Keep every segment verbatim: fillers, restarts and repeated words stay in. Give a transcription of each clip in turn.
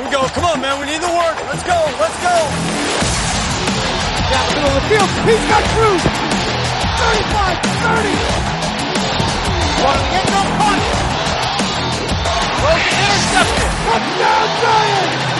Here we go. Come on, man. We need the work. Let's go. Let's go. Down the middle of the field. He's got Cruz. thirty-five, thirty. One of the end zone caught. Throws intercepted. Touchdown, Giants.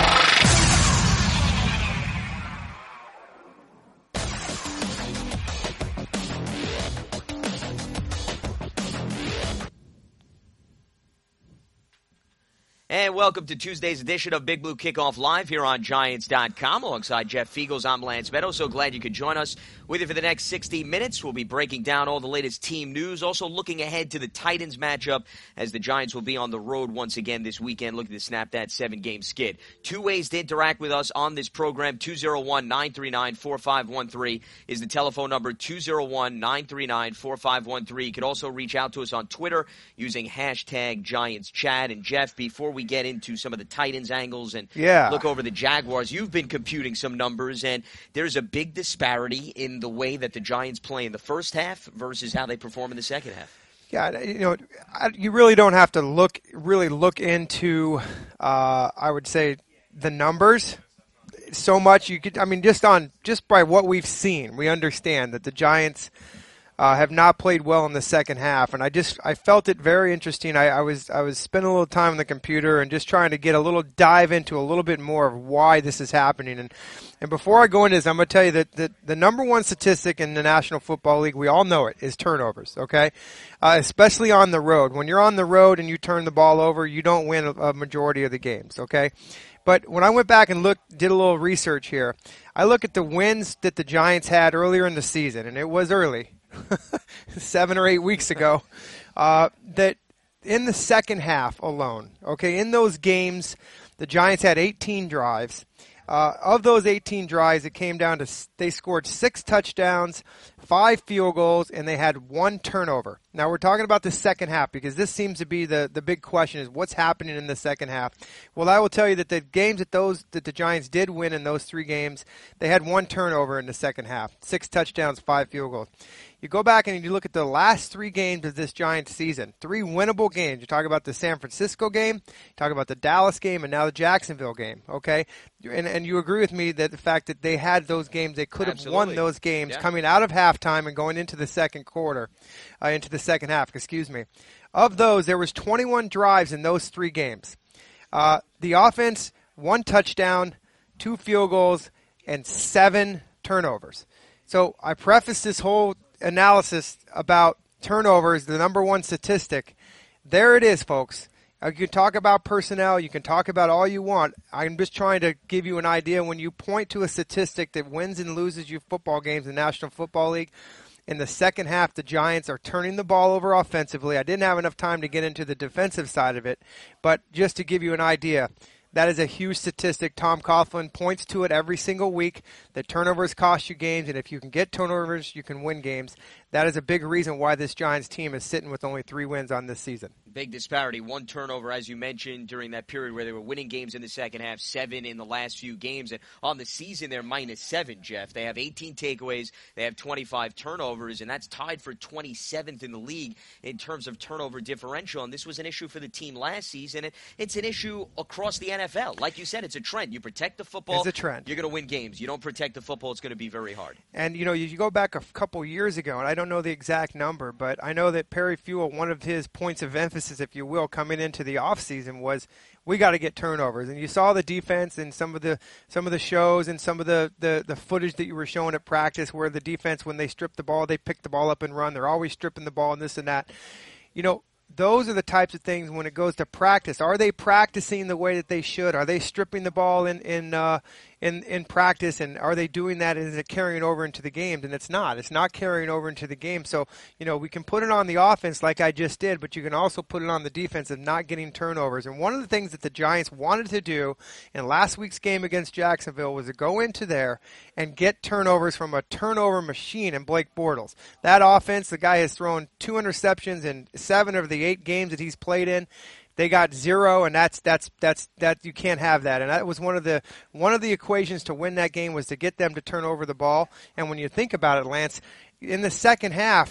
And welcome to Tuesday's edition of Big Blue Kickoff Live here on Giants dot com. Alongside Jeff Fiegels, I'm Lance Meadows. So glad you could join us with you for the next sixty minutes. We'll be breaking down all the latest team news, also looking ahead to the Titans matchup as the Giants will be on the road once again this weekend, looking to snap that seven-game skid. Two ways to interact with us on this program. two oh one, nine three nine, four five one three is the telephone number, two oh one, nine three nine, four five one three. You could also reach out to us on Twitter using hashtag GiantsChat. And Jeff, before we get into some of the Titans angles and yeah. look over the Jaguars, you've been computing some numbers, and there's a big disparity in the way that the Giants play in the first half versus how they perform in the second half. Yeah, you know, you really don't have to look really look into, uh, I would say, the numbers so much. You could, I mean, just on just by what we've seen, we understand that the Giants Uh, have not played well in the second half, and I just I felt it very interesting. I, I was I was spending a little time on the computer and just trying to get a little dive into a little bit more of why this is happening. And and before I go into this, I'm going to tell you that, that the number one statistic in the National Football League, we all know it, is turnovers. Okay, uh, especially on the road. When you're on the road and you turn the ball over, you don't win a, a majority of the games. Okay. But when I went back and looked, did a little research here, I look at the wins that the Giants had earlier in the season, and it was early. seven or eight weeks ago, uh, that in the second half alone, okay, in those games, the Giants had eighteen drives. Uh, of those eighteen drives, it came down to they scored six touchdowns, five field goals, and they had one turnover. Now, we're talking about the second half because this seems to be the, the big question is what's happening in the second half. Well, I will tell you that the games that those that the Giants did win in those three games, they had one turnover in the second half, six touchdowns, five field goals. You go back and you look at the last three games of this Giants season, three winnable games. You talk about the San Francisco game, you talk about the Dallas game, and now the Jacksonville game, okay? And, and you agree with me that the fact that they had those games, they could have Absolutely. won those games yeah. coming out of halftime and going into the second quarter, uh, into the second half, excuse me. Of those, there was twenty-one drives in those three games. Uh, the offense, one touchdown, two field goals, and seven turnovers. So I preface this whole analysis about turnovers, the number one statistic. There it is, folks. You can talk about personnel. You can talk about all you want. I'm just trying to give you an idea. When you point to a statistic that wins and loses you football games in the National Football League, in the second half, the Giants are turning the ball over offensively. I didn't have enough time to get into the defensive side of it, but just to give you an idea, that is a huge statistic. Tom Coughlin points to it every single week, that turnovers cost you games, and if you can get turnovers, you can win games. That is a big reason why this Giants team is sitting with only three wins on this season. Big disparity. One turnover, as you mentioned, during that period where they were winning games in the second half, seven in the last few games. And on the season, they're minus seven, Jeff. They have eighteen takeaways. They have twenty-five turnovers, and that's tied for twenty-seventh in the league in terms of turnover differential. And this was an issue for the team last season. And it's an issue across the N F L. Like you said, it's a trend. You protect the football, it's a trend. You're going to win games. You don't protect the football, it's going to be very hard. And, you know, you go back a couple years ago, and I don't know the exact number, but I know that Perry Fewell, one of his points of emphasis, if you will, coming into the offseason was we got to get turnovers. And you saw the defense in some of the some of the shows and some of the, the, the footage that you were showing at practice where the defense, when they strip the ball, they pick the ball up and run. They're always stripping the ball and this and that. You know, those are the types of things when it goes to practice. Are they practicing the way that they should? Are they stripping the ball in in uh, in, in practice, and are they doing that? And is it carrying over into the games? And it's not. It's not carrying over into the game. So, you know, we can put it on the offense like I just did, but you can also put it on the defense of not getting turnovers. And one of the things that the Giants wanted to do in last week's game against Jacksonville was to go into there and get turnovers from a turnover machine in Blake Bortles. That offense, the guy has thrown two interceptions in seven of the eight games that he's played in. They got zero, and that's that's that's that you can't have that. And that was one of the one of the equations to win that game was to get them to turn over the ball. And when you think about it, Lance, in the second half,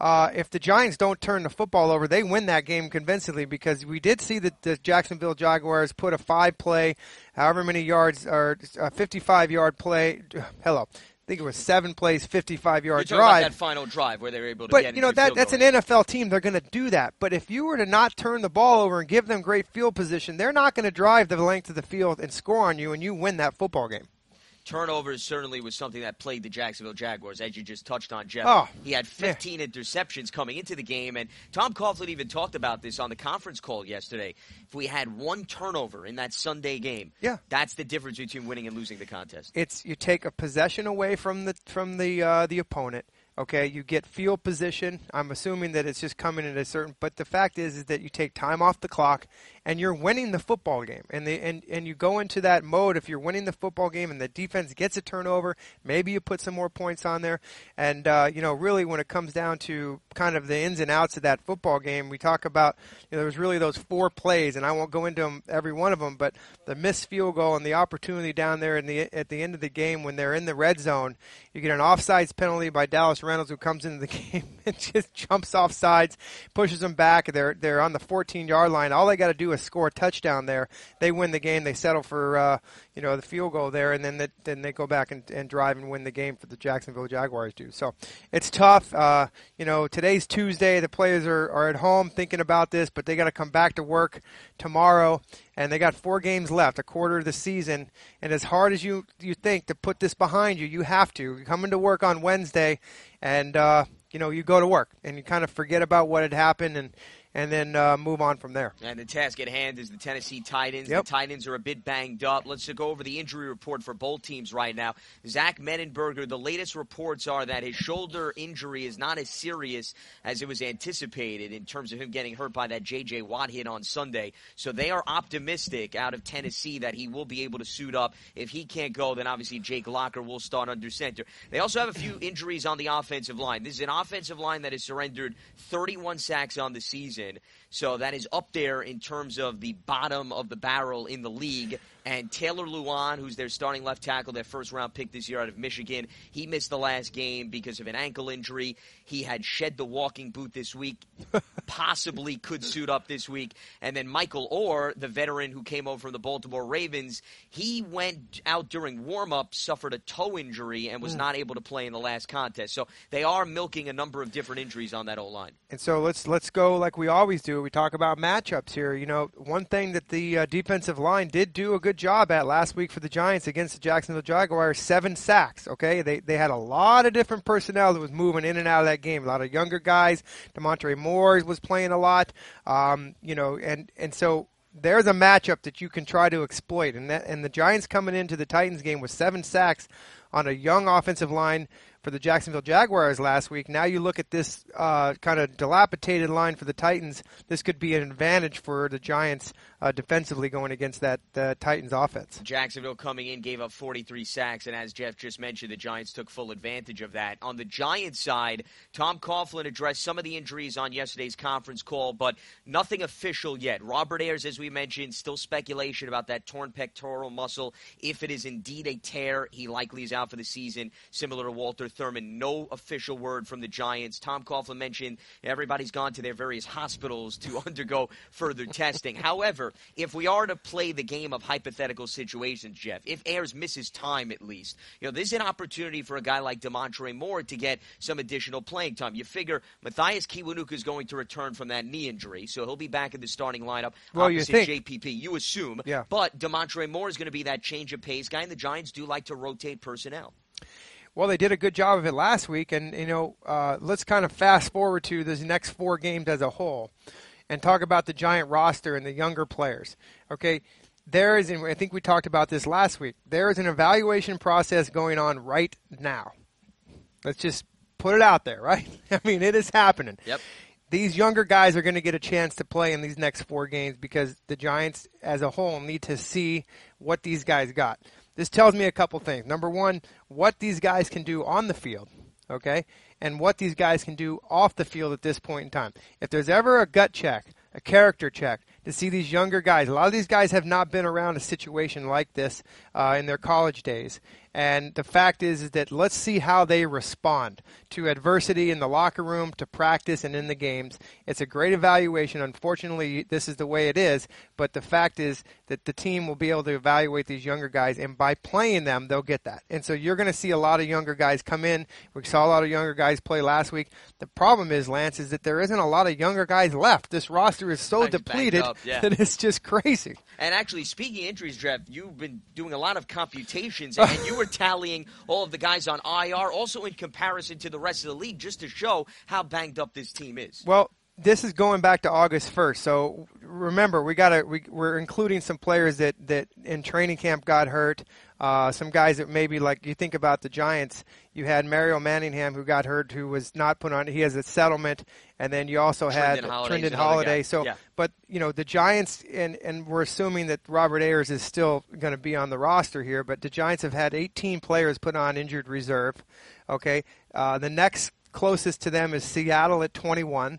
uh, if the Giants don't turn the football over, they win that game convincingly, because we did see that the Jacksonville Jaguars put a five-play, however many yards, or a fifty-five-yard play. Hello. I think it was seven plays, fifty-five-yard You're drive. About that final drive where they were able to but, get you know, into that field that's goal an N F L team. They're going to do that. But if you were to not turn the ball over and give them great field position, they're not going to drive the length of the field and score on you, and you win that football game. Turnovers certainly was something that plagged the Jacksonville Jaguars, as you just touched on, Jeff. Oh, he had fifteen yeah. interceptions coming into the game, and Tom Coughlin even talked about this on the conference call yesterday. If we had one turnover in that Sunday game, yeah. that's the difference between winning and losing the contest. It's you take a possession away from the from the uh, the opponent. Okay, you get field position. I'm assuming that it's just coming at a certain, but the fact is, is that you take time off the clock, and you're winning the football game. And the and, and you go into that mode if you're winning the football game, and the defense gets a turnover. Maybe you put some more points on there. And uh, you know, really, when it comes down to kind of the ins and outs of that football game, we talk about, you know, there was really those four plays, and I won't go into them, every one of them, but the missed field goal and the opportunity down there in the at the end of the game when they're in the red zone, you get an offsides penalty by Dallas Reynolds, who comes into the game and just jumps off sides, pushes them back. They're they're on the fourteen-yard line. All they got to do is score a touchdown there. They win the game. They settle for uh, you know the field goal there, and then the, then they go back and, and drive and win the game for the Jacksonville Jaguars do. So it's tough. Uh, you know, today's Tuesday. The players are, are at home thinking about this, but they got to come back to work tomorrow. And they got four games left, a quarter of the season. And as hard as you, you think to put this behind you, you have to. You come into work on Wednesday, and, uh, you know, you go to work. And you kind of forget about what had happened and, and then uh, move on from there. And the task at hand is the Tennessee Titans. Yep. The Titans are a bit banged up. Let's go over the injury report for both teams right now. Zach Menenberger, the latest reports are that his shoulder injury is not as serious as it was anticipated in terms of him getting hurt by that J J. Watt hit on Sunday. So they are optimistic out of Tennessee that he will be able to suit up. If he can't go, then obviously Jake Locker will start under center. They also have a few injuries on the offensive line. This is an offensive line that has surrendered thirty-one sacks on the season. So that is up there in terms of the bottom of the barrel in the league. And Taylor Lewan, who's their starting left tackle, their first-round pick this year out of Michigan, he missed the last game because of an ankle injury. He had shed the walking boot this week, possibly could suit up this week. And then Michael Orr, the veteran who came over from the Baltimore Ravens, he went out during warm-up, suffered a toe injury, and was mm. not able to play in the last contest. So they are milking a number of different injuries on that O-line. And so let's let's go like we always do. We talk about matchups here. You know, one thing that the uh, defensive line did do a good job at last week for the Giants against the Jacksonville Jaguars, seven sacks, okay? They they had a lot of different personnel that was moving in and out of that game. A lot of younger guys. Demontre Moore was playing a lot, um, you know, and, and so there's a matchup that you can try to exploit. And, that, and the Giants coming into the Titans game with seven sacks on a young offensive line for the Jacksonville Jaguars last week. Now you look at this uh, kind of dilapidated line for the Titans. This could be an advantage for the Giants uh, defensively going against that uh, Titans offense. Jacksonville coming in gave up forty-three sacks, and as Jeff just mentioned, the Giants took full advantage of that. On the Giants side, Tom Coughlin addressed some of the injuries on yesterday's conference call, but nothing official yet. Robert Ayers, as we mentioned, still speculation about that torn pectoral muscle. If it is indeed a tear, he likely is out for the season, similar to Walter Thurman. No official word from the Giants. Tom Coughlin mentioned everybody's gone to their various hospitals to undergo further testing. However, if we are to play the game of hypothetical situations, Jeff, if Ayers misses time at least, you know, this is an opportunity for a guy like Demontre Moore to get some additional playing time. You figure Matthias Kiwanuka is going to return from that knee injury, so he'll be back in the starting lineup well, opposite you think. J P P. You assume. Yeah. But Demontre Moore is going to be that change of pace guy, and the Giants do like to rotate personnel. Well, they did a good job of it last week, and, you know, uh, let's kind of fast forward to this next four games as a whole and talk about the Giant roster and the younger players. Okay, there is, and I think we talked about this last week, there is an evaluation process going on right now. Let's just put it out there, right? I mean, it is happening. Yep. These younger guys are going to get a chance to play in these next four games because the Giants as a whole need to see what these guys got. This tells me a couple things. Number one, what these guys can do on the field, okay, and what these guys can do off the field at this point in time. If there's ever a gut check, a character check, to see these younger guys, a lot of these guys have not been around a situation like this uh, in their college days, And the fact is, is that let's see how they respond to adversity in the locker room, to practice, and in the games. It's a great evaluation. Unfortunately, this is the way it is. But the fact is that the team will be able to evaluate these younger guys, and by playing them, they'll get that. And so you're going to see a lot of younger guys come in. We saw a lot of younger guys play last week. The problem is, Lance, is that there isn't a lot of younger guys left. This roster is so depleted up, yeah. that it's just crazy. And actually, speaking of injuries, Jeff, you've been doing a lot of computations, and you were tallying all of the guys on I R, also in comparison to the rest of the league, just to show how banged up this team is. Well, this is going back to August first. So remember, we got to we, we're including some players that, that in training camp got hurt. Uh, some guys that maybe, like you think about the Giants, you had Mario Manningham who got hurt, who was not put on. He has a settlement, and then you also had Trendon Holiday. So, yeah. But you know the Giants, and and we're assuming that Robert Ayers is still going to be on the roster here. But the Giants have had eighteen players put on injured reserve. Okay, uh, the next closest to them is Seattle at twenty-one.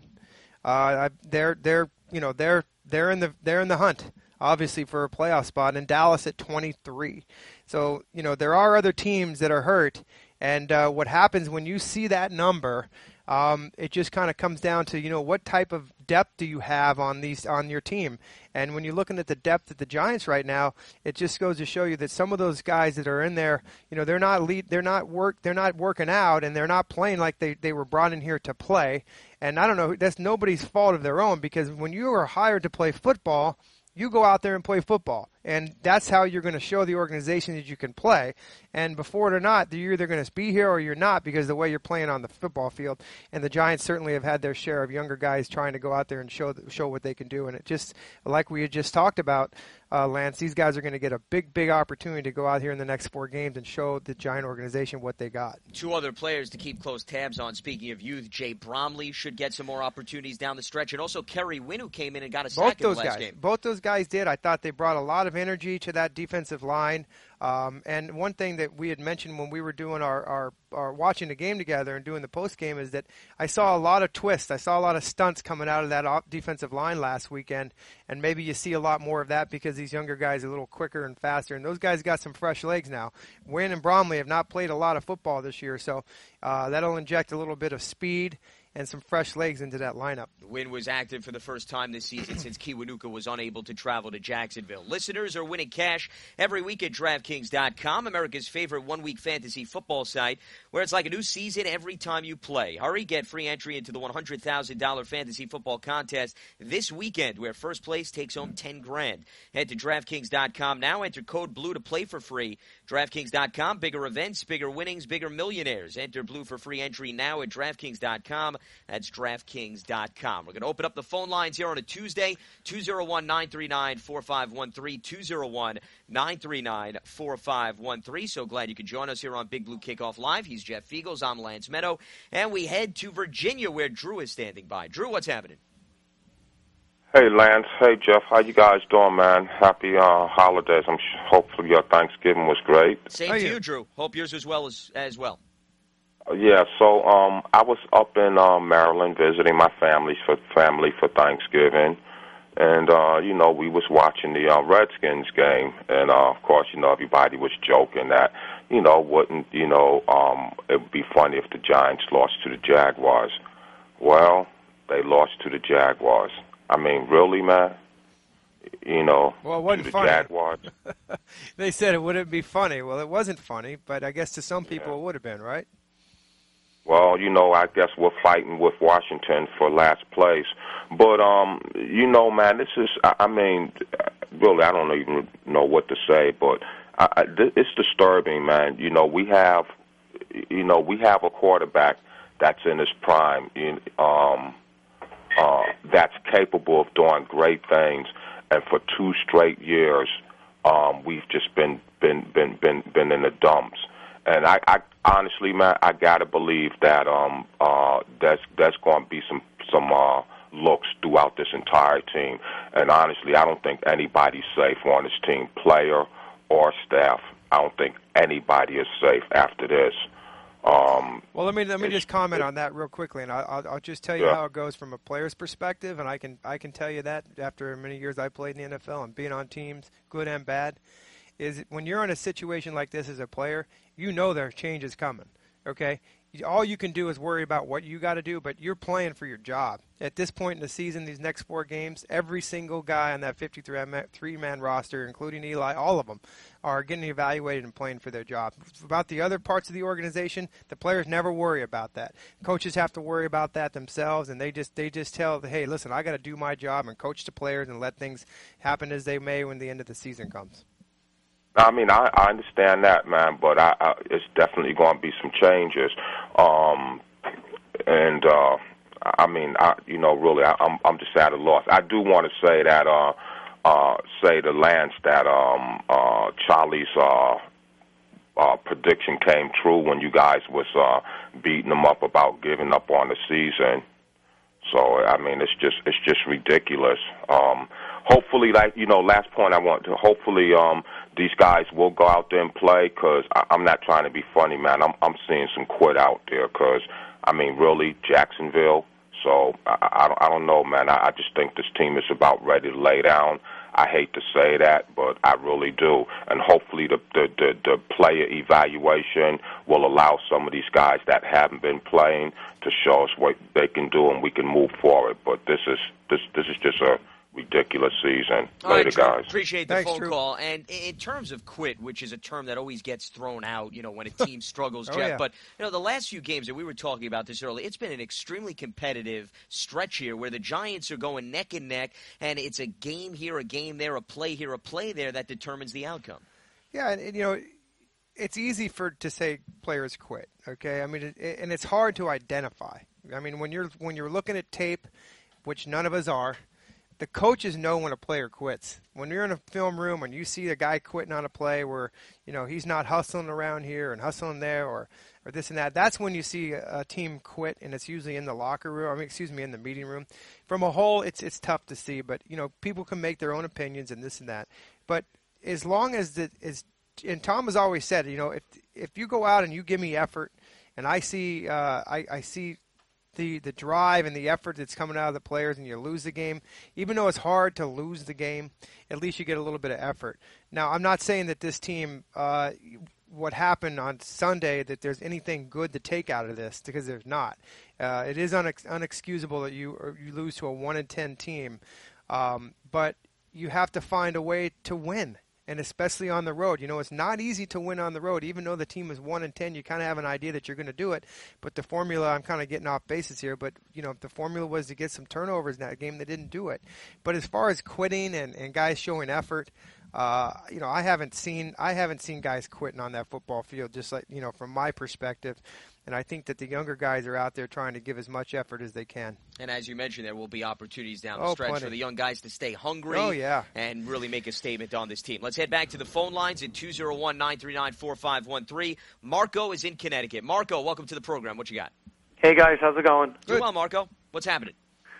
Uh, they're they're you know they're they're in the they're in the hunt, obviously, for a playoff spot, and Dallas at twenty-three. So, you know, there are other teams that are hurt, and uh, what happens when you see that number, um, it just kind of comes down to, you know, what type of depth do you have on these on your team? And when you're looking at the depth of the Giants right now, it just goes to show you that some of those guys that are in there, you know, they're not lead, they're not work, they're not working out, and they're not playing like they, they were brought in here to play. And I don't know, that's nobody's fault of their own, because when you are hired to play football, you go out there and play football. And that's how you're going to show the organization that you can play. And before it or not, you're either going to be here or you're not, because of the way you're playing on the football field. And the Giants certainly have had their share of younger guys trying to go out there and show show what they can do. And it just, like we had just talked about, uh, Lance, these guys are going to get a big, big opportunity to go out here in the next four games and show the Giant organization what they got. Two other players to keep close tabs on. Speaking of youth, Jay Bromley should get some more opportunities down the stretch. And also Kerry Wynn, who came in and got a sack in the last guys, game. Both those guys did. I thought they brought a lot of energy to that defensive line. Um, and one thing that we had mentioned when we were doing our, our, our watching the game together and doing the post game is that I saw a lot of twists. I saw a lot of stunts coming out of that defensive line last weekend. And maybe you see a lot more of that because these younger guys are a little quicker and faster. And those guys got some fresh legs now. Wynn and Bromley have not played a lot of football this year. So uh, that'll inject a little bit of speed and some fresh legs into that lineup. Wynn was active for the first time this season since Kiwanuka was unable to travel to Jacksonville. Listeners are winning cash every week at DraftKings dot com, America's favorite one-week fantasy football site, where it's like a new season every time you play. Hurry, get free entry into the one hundred thousand dollars fantasy football contest this weekend, where first place takes home ten grand. Head to DraftKings dot com now. Enter code BLUE to play for free. DraftKings dot com, bigger events, bigger winnings, bigger millionaires. Enter BLUE for free entry now at DraftKings dot com. That's DraftKings dot com. We're going to open up the phone lines here on a Tuesday, two oh one, nine three nine, four five one three, two oh one, nine three nine, four five one three. So glad you could join us here on Big Blue Kickoff Live. He's Jeff Fiegels. I'm Lance Meadow. And we head to Virginia, where Drew is standing by. Drew, what's happening? Hey, Lance. Hey, Jeff. How you guys doing, man? Happy uh, holidays. I'm sh- hopefully your Thanksgiving was great. Same to you, Drew. Hope yours as well as, as well. Yeah, so um, I was up in uh, Maryland visiting my family for family for Thanksgiving, and uh, you know we was watching the uh, Redskins game, and uh, of course you know everybody was joking that you know wouldn't you know um, it would be funny if the Giants lost to the Jaguars. Well, they lost to the Jaguars. I mean, really, man. You know, well, it wasn't to the funny. Jaguars. They said it wouldn't be funny. Well, it wasn't funny, but I guess to some people yeah. it would have been, right? Well, you know, I guess we're fighting with Washington for last place. But, um, you know, man, this is, I mean, really, I don't even know what to say, but I, I, it's disturbing, man. You know, we have, you know, we have a quarterback that's in his prime, in, um, uh, that's capable of doing great things, and for two straight years, um, we've just been, been, been, been, been in the dumps. And I, I honestly, man, I gotta believe that um, uh, there's there's going to be some some uh, looks throughout this entire team. And honestly, I don't think anybody's safe on this team, player or staff. I don't think anybody is safe after this. Um, well, let me let me just comment on that real quickly, and I'll I'll just tell you yeah. how it goes from a player's perspective, and I can I can tell you that after many years I played in the N F L and being on teams, good and bad. is when you're in a situation like this as a player, you know there's changes coming, okay? All you can do is worry about what you got to do, but you're playing for your job. At this point in the season, these next four games, every single guy on that fifty-three man roster, including Eli, all of them, are getting evaluated and playing for their job. About the other parts of the organization, the players never worry about that. Coaches have to worry about that themselves, and they just they just tell, hey, listen, I got to do my job and coach the players and let things happen as they may when the end of the season comes. I mean, I, I understand that, man, but I, I, it's definitely going to be some changes. Um, and, uh, I mean, I, you know, really, I, I'm, I'm just at a loss. I do want to say that, uh, uh, say to Lance that um, uh, Charlie's uh, uh, prediction came true when you guys was uh, beating him up about giving up on the season. So, I mean, it's just it's just ridiculous. Um, hopefully, like, you know, last point I want to, hopefully um, these guys will go out there and play, because I'm not trying to be funny, man. I'm I'm seeing some quit out there because, I mean, really, Jacksonville. So, I, I, don't, I don't know, man. I, I just think this team is about ready to lay down. I hate to say that, but I really do. And hopefully the, the, the, the player evaluation will allow some of these guys that haven't been playing to show us what they can do, and we can move forward. But this is this this is just a ridiculous season. All Later, right, Drew, guys. Appreciate the Thanks, phone Drew. call. And in terms of quit, which is a term that always gets thrown out, you know, when a team struggles, Oh, Jeff. yeah. But, you know, the last few games, and we were talking about this earlier, it's been an extremely competitive stretch here where the Giants are going neck and neck, and it's a game here, a game there, a play here, a play there that determines the outcome. Yeah, and, and you know, it's easy for to say players quit. Okay, I mean, it, it, and it's hard to identify. I mean, when you're when you're looking at tape, which none of us are, the coaches know when a player quits. When you're in a film room and you see a guy quitting on a play where, you know, he's not hustling around here and hustling there or, or this and that, that's when you see a, a team quit, and it's usually in the locker room. I mean, excuse me, in the meeting room. From a whole, it's it's tough to see, but, you know, people can make their own opinions and this and that. But as long as the is, and Tom has always said, you know, if if you go out and you give me effort, and I see uh, I, I see. The, the drive and the effort that's coming out of the players, and you lose the game, even though it's hard to lose the game, at least you get a little bit of effort. Now, I'm not saying that this team, uh, what happened on Sunday, that there's anything good to take out of this, because there's not. Uh, it is unex- unexcusable that you or you lose to a one and ten team, um, but you have to find a way to win. And especially on the road. You know, it's not easy to win on the road. Even though the team is one and ten, you kind of have an idea that you're going to do it. But the formula, I'm kind of getting off bases here, but, you know, if the formula was to get some turnovers in that game, they didn't do it. But as far as quitting and, and guys showing effort, uh, you know, I haven't seen I haven't seen guys quitting on that football field, just like, you know, from my perspective. And I think that the younger guys are out there trying to give as much effort as they can. And as you mentioned, there will be opportunities down the Oh, stretch plenty. for the young guys to stay hungry Oh, yeah. and really make a statement on this team. Let's head back to the phone lines at two oh one, nine three nine, four five one three. Marco is in Connecticut. Marco, welcome to the program. What you got? Hey, guys. How's it going? Doing well, Marco. What's happening?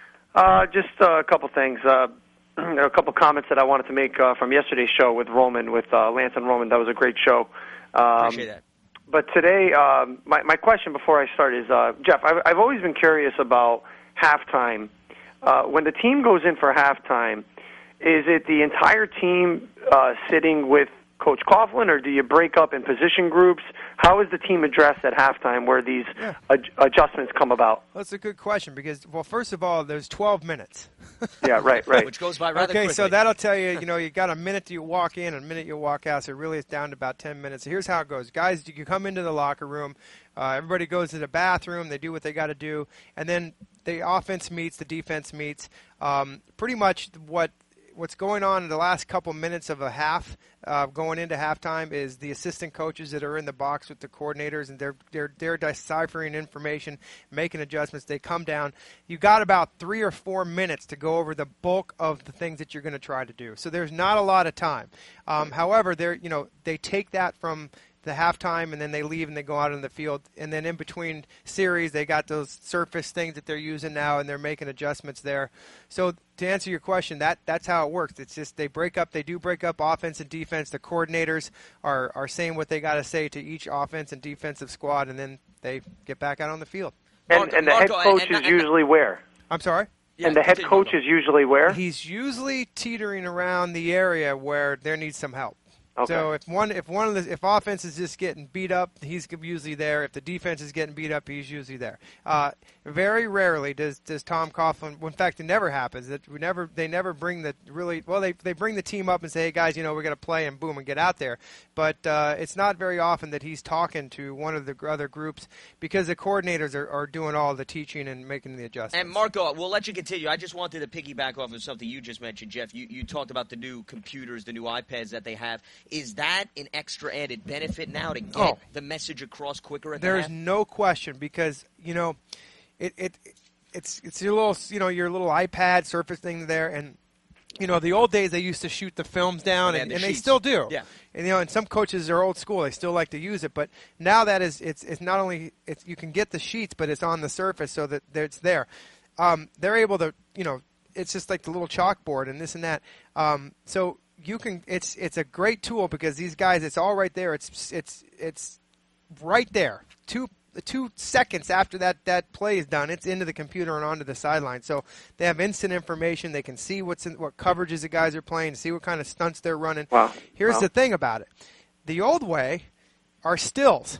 Uh, just uh, a couple things. Uh, a couple comments that I wanted to make uh, from yesterday's show with Roman, with uh, Lance and Roman. That was a great show. Um, Appreciate that. But today, um, my, my question before I start is, uh, Jeff, I've, I've always been curious about halftime. Uh, when the team goes in for halftime, is it the entire team uh, sitting with Coach Coughlin, or do you break up in position groups? How is the team addressed at halftime where these Yeah. ad- adjustments come about? Well, that's a good question because, well, first of all, there's twelve minutes. Yeah, right, right. Which goes by rather Okay, quickly. so that'll tell you, you know, you got a minute you walk in and a minute you walk out, so really it's down to about ten minutes. So here's how it goes. Guys, you come into the locker room, uh, everybody goes to the bathroom, they do what they got to do, and then the offense meets, the defense meets. Um, pretty much what what's going on in the last couple minutes of a half, uh, going into halftime, is the assistant coaches that are in the box with the coordinators, and they're they're they're deciphering information, making adjustments. They come down. You got about three or four minutes to go over the bulk of the things that you're going to try to do. So there's not a lot of time. Um, however, they're you know they take that from the halftime, and then they leave and they go out in the field. And then in between series, they got those surface things that they're using now, and they're making adjustments there. So to answer your question, that that's how it works. It's just they break up. They do break up offense and defense. The coordinators are, are saying what they got to say to each offense and defensive squad, and then they get back out on the field. And, Marco- and the head Marco, coach and- and- is usually where? I'm sorry? Yeah, and the head continue, coach Marco. is usually where? He's usually teetering around the area where there needs some help. Okay. So if one if one of the if offense is just getting beat up, he's usually there. If the defense is getting beat up, he's usually there. Uh, very rarely does does Tom Coughlin. Well, in fact, it never happens. That we never they never bring the really well. They they bring the team up and say, hey guys, you know we're going to play and boom and get out there. But uh, it's not very often that he's talking to one of the other groups because the coordinators are, are doing all the teaching and making the adjustments. And Marco, we'll let you continue. I just wanted to piggyback off of something you just mentioned, Jeff. You you talked about the new computers, the new iPads that they have. Is that an extra added benefit now to get Oh. the message across quicker at There the is half? no question because you know, it, it it's it's your little you know your little iPad Surface thing there, and you know the old days they used to shoot the films down, They had and, the and they sheets. still do. Yeah. And you know, and some coaches are old school; they still like to use it. But now that is it's it's not only it's you can get the sheets, but it's on the Surface so that that it's there. Um, they're able to you know it's just like the little chalkboard and this and that. Um, so. You can. It's it's a great tool because these guys. It's all right there. It's it's it's right there. Two two seconds after that that play is done, it's into the computer and onto the sideline. So they have instant information. They can see what's in, what coverages the guys are playing, see what kind of stunts they're running. Wow. Here's Wow. the thing about it: the old way are stills.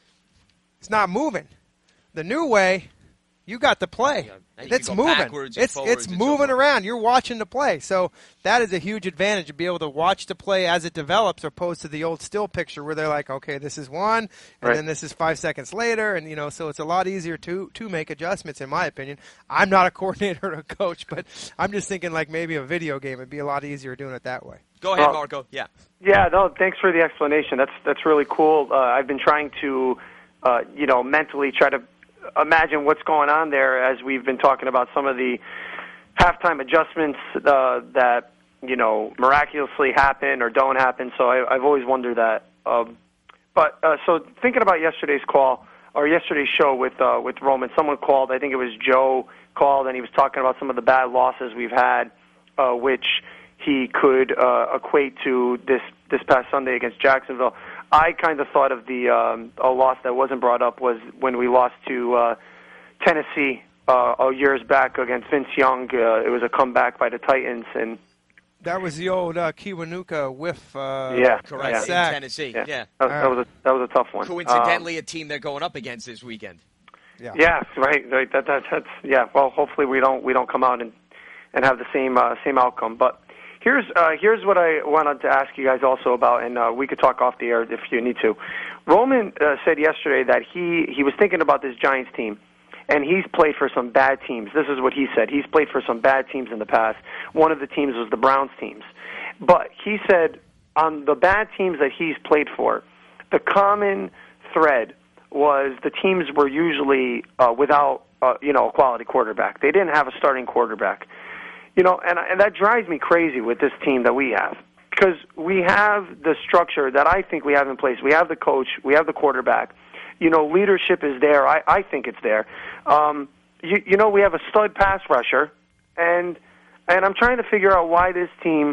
It's not moving. The new way. You got the play. Yeah, now you It's can go moving. backwards and It's forwards it's and so moving forth. around. You're watching the play. So that is a huge advantage to be able to watch the play as it develops, opposed to the old still picture where they're like, okay, this is one, and Right. then this is five seconds later, and you know, so it's a lot easier to to make adjustments, in my opinion. I'm not a coordinator or a coach, but I'm just thinking like maybe a video game would be a lot easier doing it that way. Go ahead, Well- Marco. Yeah. Yeah, no, thanks for the explanation. That's that's really cool. Uh, I've been trying to, uh, you know, mentally try to imagine what's going on there as we've been talking about some of the halftime adjustments uh, that you know miraculously happen or don't happen. So I, I've always wondered that. Um, but uh, so thinking about yesterday's call or yesterday's show with uh, with Roman, someone called. I think it was Joe called, and he was talking about some of the bad losses we've had, uh, which he could uh, equate to this this past Sunday against Jacksonville. I kind of thought of the um, a loss that wasn't brought up was when we lost to uh, Tennessee uh, uh, years back against Vince Young. Uh, it was a comeback by the Titans, and That was the old uh, Kiwanuka whiff. Uh, Yeah, Correct. yeah. In sack. Tennessee. yeah, Yeah. That, that was a that was a tough one. Coincidentally, a team they're going up against this weekend. Yeah. Um, yeah, right, right. That, that that's yeah. Well, hopefully we don't we don't come out and and have the same uh, same outcome, but. Here's uh, here's what I wanted to ask you guys also about, and uh, we could talk off the air if you need to. Roman uh, said yesterday that he, he was thinking about this Giants team, and he's played for some bad teams. This is what he said. He's played for some bad teams in the past. One of the teams was the Browns teams. But he said on the bad teams that he's played for, the common thread was the teams were usually uh, without uh, you know a quality quarterback. They didn't have a starting quarterback. You know, and and that drives me crazy with this team that we have because we have the structure that I think we have in place. We have the coach, we have the quarterback. You know, leadership is there. I, I think it's there. Um, you, you know, we have a stud pass rusher, and and I'm trying to figure out why this team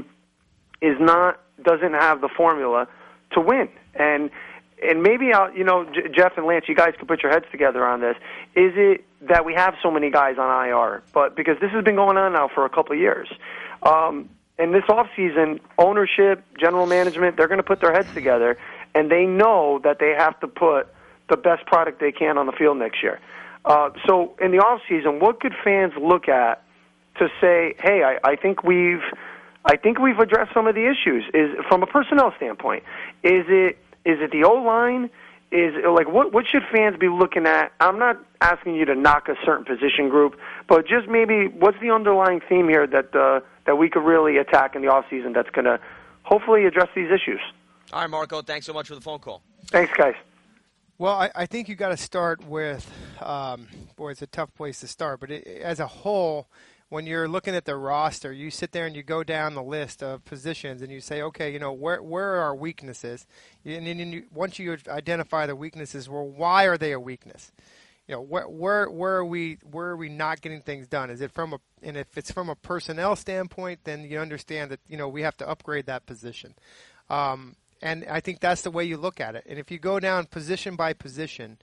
is not doesn't have the formula to win. And and maybe I'll, you know, J- Jeff and Lance, you guys could put your heads together on this. Is it that we have so many guys on I R? But because this has been going on now for a couple of years. Um, and this offseason, ownership, general management, they're going to put their heads together, and they know that they have to put the best product they can on the field next year. Uh, so in the offseason, what could fans look at to say, hey, I, I think we've I think we've addressed some of the issues. Is from a personnel standpoint, is it Is it the O-line? Is like what what should fans be looking at? I'm not asking you to knock a certain position group, but just maybe what's the underlying theme here that uh, that we could really attack in the offseason that's going to hopefully address these issues? All right, Marco, thanks so much for the phone call. Thanks, guys. Well, I, I think you got to start with, um, boy, it's a tough place to start, but it, as a whole, when you're looking at the roster, you sit there and you go down the list of positions and you say, okay, you know, where where are our weaknesses? And then you, once you identify the weaknesses, well, why are they a weakness? You know, where where where are we where are we not getting things done? Is it from a and if it's from a personnel standpoint, then you understand that you know we have to upgrade that position. Um, and I think that's the way you look at it. And if you go down position by position,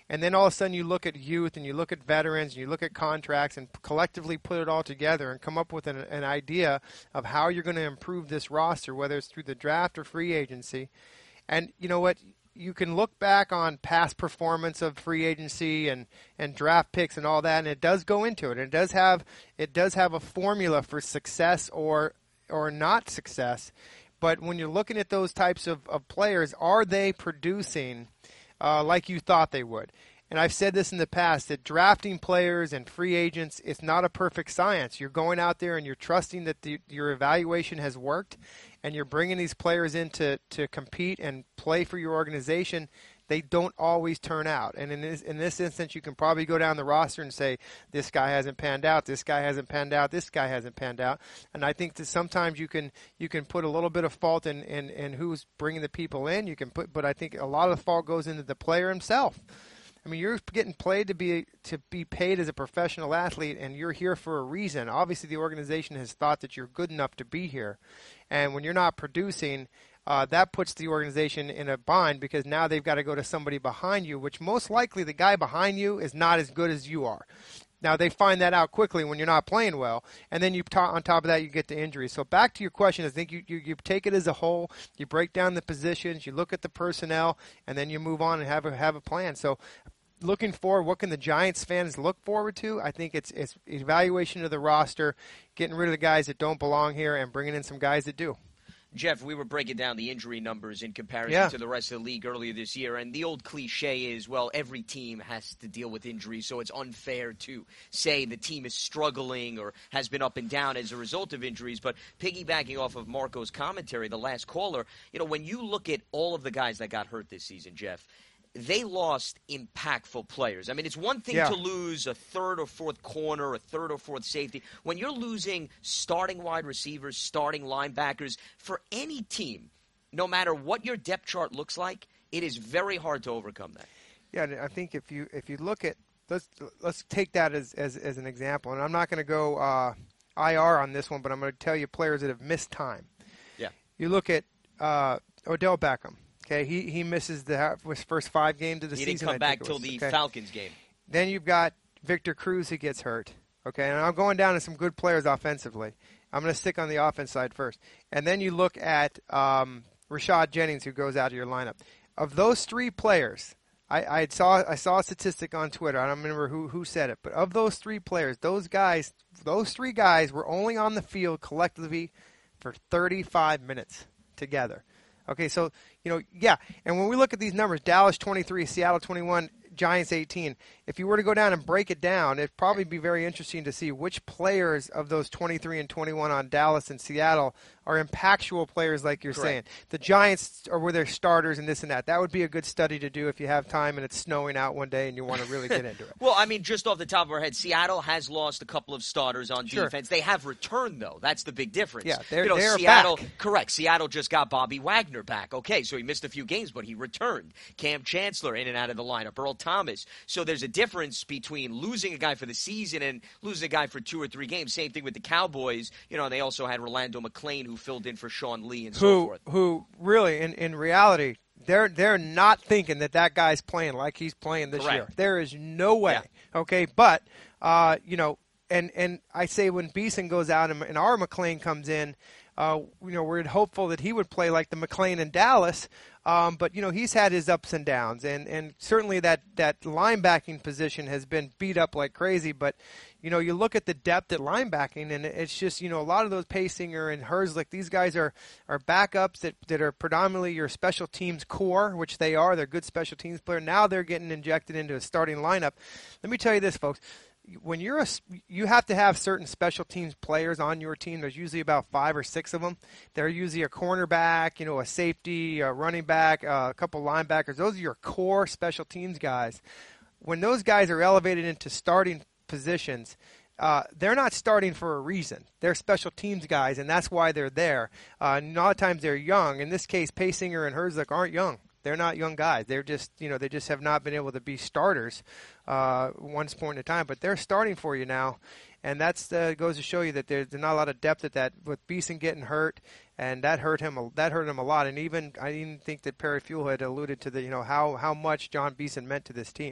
and then all of a sudden you look at youth and you look at veterans and you look at contracts and collectively put it all together and come up with an, an idea of how you're going to improve this roster, whether it's through the draft or free agency. And you know what? You can look back on past performance of free agency and, and draft picks and all that, and it does go into it. And it does have it does have a formula for success or or not success. But when you're looking at those types of, of players, are they producing uh, like you thought they would? And I've said this in the past, that drafting players and free agents, it's not a perfect science. You're going out there and you're trusting that the, your evaluation has worked, and you're bringing these players in to, to compete and play for your organization. They don't always turn out. And in this, in this instance, you can probably go down the roster and say, this guy hasn't panned out, this guy hasn't panned out, this guy hasn't panned out. And I think that sometimes you can you can put a little bit of fault in, in, in who's bringing the people in. You can put, but I think a lot of the fault goes into the player himself. I mean, you're getting paid to be to be paid as a professional athlete, and you're here for a reason. Obviously, the organization has thought that you're good enough to be here, and when you're not producing, uh, that puts the organization in a bind, because now they've got to go to somebody behind you, which most likely the guy behind you is not as good as you are. Now, they find that out quickly when you're not playing well, and then you ta- on top of that, you get the injuries. So back to your question, I think you, you, you take it as a whole, you break down the positions, you look at the personnel, and then you move on and have a, have a plan. So looking forward, what can the Giants fans look forward to? I think it's it's evaluation of the roster, getting rid of the guys that don't belong here and bringing in some guys that do. Jeff, we were breaking down the injury numbers in comparison yeah. to the rest of the league earlier this year, and the old cliche is, well, every team has to deal with injuries, so it's unfair to say the team is struggling or has been up and down as a result of injuries. But piggybacking off of Marco's commentary, the last caller, you know, when you look at all of the guys that got hurt this season, Jeff, they lost impactful players. I mean, it's one thing yeah. to lose a third or fourth corner, a third or fourth safety. When you're losing starting wide receivers, starting linebackers, for any team, no matter what your depth chart looks like, it is very hard to overcome that. Yeah, I think if you if you look at let's let's take that as as, as an example, and I'm not going to go uh, I R on this one, but I'm going to tell you players that have missed time. Yeah, you look at uh, Odell Beckham. Okay, he, he misses the his first five games of the he season. He didn't come I back till the okay. Falcons game. Then you've got Victor Cruz who gets hurt. Okay, and I'm going down to some good players offensively. I'm going to stick on the offense side first. And then you look at um, Rashad Jennings, who goes out of your lineup. Of those three players, I, I saw I saw a statistic on Twitter. I don't remember who, who said it, but of those three players, those guys, those three guys were only on the field collectively for thirty-five minutes together. Okay, so, you know, yeah, and when we look at these numbers, Dallas twenty-three, Seattle twenty-one, Giants eighteen, if you were to go down and break it down, it'd probably be very interesting to see which players of those twenty-three and twenty-one on Dallas and Seattle are impactful players like you're Correct. saying. The Giants are where they're starters and this and that. That would be a good study to do if you have time and it's snowing out one day and you want to really get into it. Well, I mean, just off the top of our head, Seattle has lost a couple of starters on Sure. defense. They have returned, though. That's the big difference. Yeah, they're, you know, they're Seattle, back. Correct. Seattle just got Bobby Wagner back. Okay, so he missed a few games, but he returned. Cam Chancellor in and out of the lineup. Earl Thomas. So there's a difference between losing a guy for the season and losing a guy for two or three games. Same thing with the Cowboys. You know, they also had Rolando McClain, who filled in for Sean Lee and who, so forth. Who really, in, in reality, they're they're not thinking that that guy's playing like he's playing this Correct. year. There is no way. Yeah. Okay, but uh, you know, and and I say when Beeson goes out and, and our McClain comes in, uh, you know, we're hopeful that he would play like the McClain in Dallas. Um, but, you know, he's had his ups and downs, and, and certainly that, that linebacking position has been beat up like crazy. But, you know, you look at the depth at linebacking, and it's just, you know, a lot of those Paysinger and Herzlich, these guys are, are backups that, that are predominantly your special teams core, which they are. They're good special teams players. Now they're getting injected into a starting lineup. Let me tell you this, folks. When you're a, you have to have certain special teams players on your team. There's usually about five or six of them. They're usually a cornerback, you know, a safety, a running back, uh, a couple linebackers. Those are your core special teams guys. When those guys are elevated into starting positions, uh, they're not starting for a reason. They're special teams guys, and that's why they're there. Uh, and a lot of times they're young. In this case, Paysinger and Herzlich aren't young. They're not young guys. They're just, you know, they just have not been able to be starters uh, one point in time. But they're starting for you now, and that's uh, goes to show you that there's not a lot of depth at that. With Beeson getting hurt, and that hurt him. That hurt him a lot. And even I even think that Perry Fuel had alluded to the, you know, how how much John Beeson meant to this team.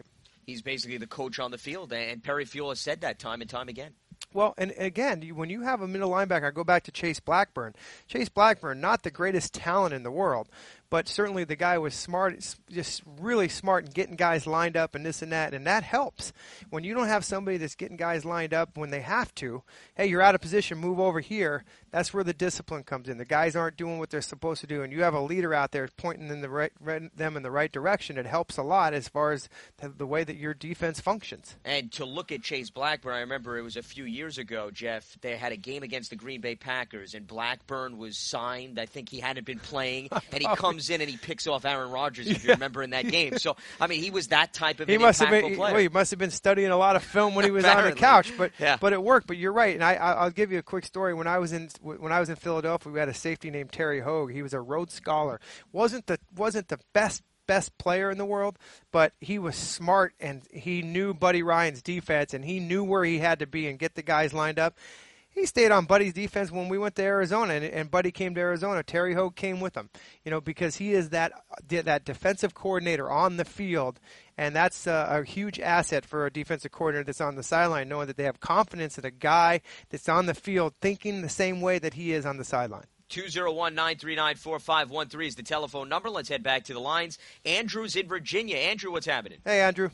He's basically the coach on the field, and Perry Fewell has said that time and time again. Well, and again, when you have a middle linebacker, I go back to Chase Blackburn. Chase Blackburn, not the greatest talent in the world, but certainly the guy was smart, just really smart in getting guys lined up and this and that, and that helps. When you don't have somebody that's getting guys lined up when they have to, hey, you're out of position, move over here, that's where the discipline comes in. The guys aren't doing what they're supposed to do, and you have a leader out there pointing in the right, them in the right direction. It helps a lot as far as the, the way that your defense functions. And to look at Chase Blackburn, I remember it was a few years ago, Jeff, they had a game against the Green Bay Packers, and Blackburn was signed. I think he hadn't been playing, and he comes in and he picks off Aaron Rodgers, if you remember, in that game. So, I mean, he was that type of he an must impactful have been, player. Well, he must have been studying a lot of film when he was on the couch, but yeah. but it worked. But you're right, and I, I'll give you a quick story. When I was in when I was in Philadelphia, we had a safety named Terry Hogue. He was a Rhodes Scholar. wasn't the wasn't the best best player in the world, but he was smart, and he knew Buddy Ryan's defense, and he knew where he had to be and get the guys lined up. He stayed on Buddy's defense when we went to Arizona, and, and Buddy came to Arizona. Terry Hogue came with him, you know, because he is that that defensive coordinator on the field, and that's a, a huge asset for a defensive coordinator that's on the sideline, knowing that they have confidence in a guy that's on the field thinking the same way that he is on the sideline. two oh one, nine three nine, four five one three is the telephone number. Let's head back to the lines. Andrew's in Virginia. Andrew, what's happening? Hey, Andrew.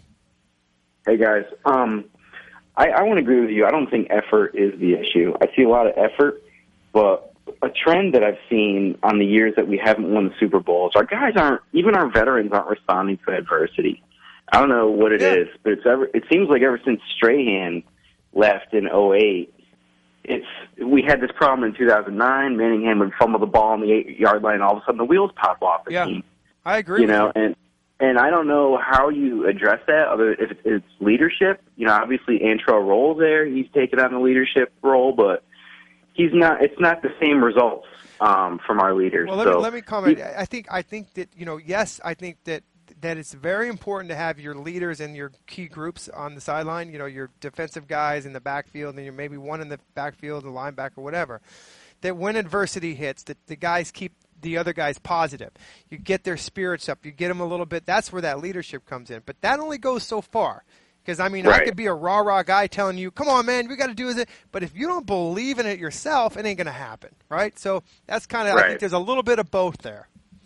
Hey, guys. Um, I, I want to agree with you. I don't think effort is the issue. I see a lot of effort, but a trend that I've seen on the years that we haven't won the Super Bowls, our guys aren't, even our veterans aren't responding to adversity. I don't know what it yeah. is, but it's ever, it seems like ever since Strahan left in oh eight, it's we had this problem in two thousand nine. Manningham would fumble the ball on the eight-yard line, all of a sudden the wheels pop off the yeah, team. I agree You with know, you. and and I don't know how you address that, other if it's leadership. You know, obviously Antrell Roll's there; he's taken on the leadership role, but he's not. It's not the same results um, from our leaders. Well, let, so, me, let me comment. I think I think that you know, yes, I think that. that it's very important to have your leaders and your key groups on the sideline, you know, your defensive guys in the backfield, and you're maybe one in the backfield, the linebacker, whatever, that when adversity hits, that the guys keep the other guys positive. You get their spirits up. You get them a little bit. That's where that leadership comes in. But that only goes so far. Because, I mean, right. I could be a rah-rah guy telling you, come on, man, we got to do it. But if you don't believe in it yourself, it ain't going to happen, right? So that's kind of, right. I think there's a little bit of both there.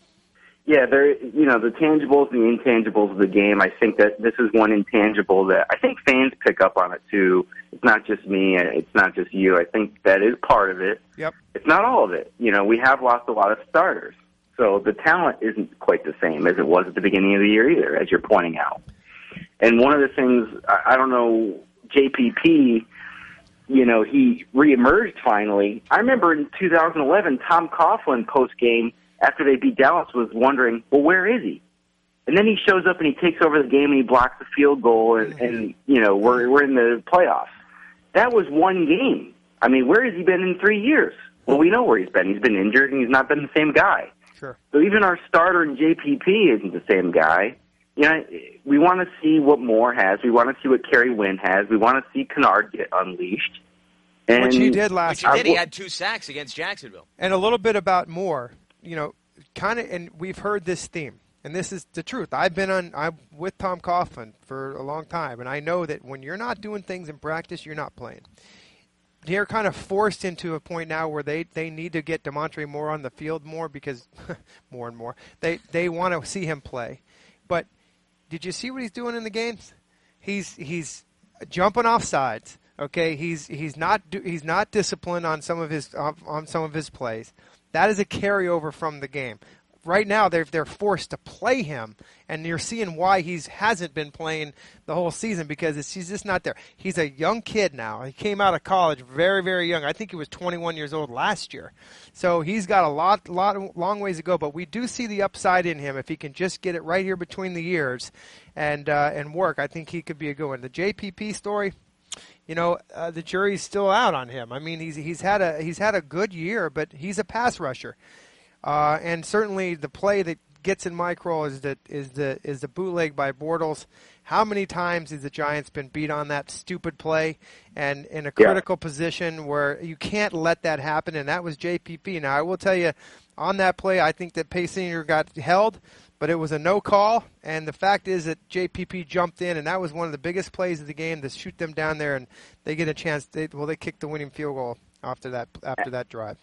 Yeah, there. You know, the tangibles and the intangibles of the game. I think that this is one intangible that I think fans pick up on it too. It's not just me. It's not just you. I think that is part of it. Yep. It's not all of it. You know, we have lost a lot of starters, so the talent isn't quite the same as it was at the beginning of the year either, as you're pointing out. And one of the things I, I don't know, J P P. You know, he reemerged finally. I remember in two thousand eleven, Tom Coughlin post game, after they beat Dallas, was wondering, well, where is he? And then he shows up and he takes over the game and he blocks the field goal, and, and you know, we're we're in the playoffs. That was one game. I mean, where has he been in three years? Well, we know where he's been. He's been injured and he's not been the same guy. Sure. So even our starter in J P P isn't the same guy. You know, we want to see what Moore has. We want to see what Kerry Wynn has. We want to see Kennard get unleashed. And Which he did last year. Which he did. I, He had two sacks against Jacksonville. And a little bit about Moore, you know, kind of, and we've heard this theme, and this is the truth. I've been on, I'm with Tom Coughlin for a long time, and I know that when you're not doing things in practice, you're not playing. They're kind of forced into a point now where they, they need to get DeMontre Moore on the field more because, more and more, they, they want to see him play. But did you see what he's doing in the games? He's he's jumping off sides. Okay, he's he's not he's not disciplined on some of his on, on some of his plays. That is a carryover from the game. Right now, they're they're forced to play him, and you're seeing why he hasn't been playing the whole season because it's, he's just not there. He's a young kid now. He came out of college very very young. I think he was twenty-one years old last year, so he's got a lot lot long ways to go. But we do see the upside in him if he can just get it right here between the ears, and uh, and work. I think he could be a good one. The J P P story. You know, uh, the jury's still out on him. I mean, he's he's had a he's had a good year, but he's a pass rusher, uh, and certainly the play that gets in my crawl is the is the is the bootleg by Bortles. How many times has the Giants been beat on that stupid play and in a critical yeah. position where you can't let that happen? And that was J P P. Now I will tell you, on that play, I think that Pace Senior got held, but it was a no call. And the fact is that J P P jumped in, and that was one of the biggest plays of the game to shoot them down there, and they get a chance. They, well, they kicked the winning field goal after that after that drive.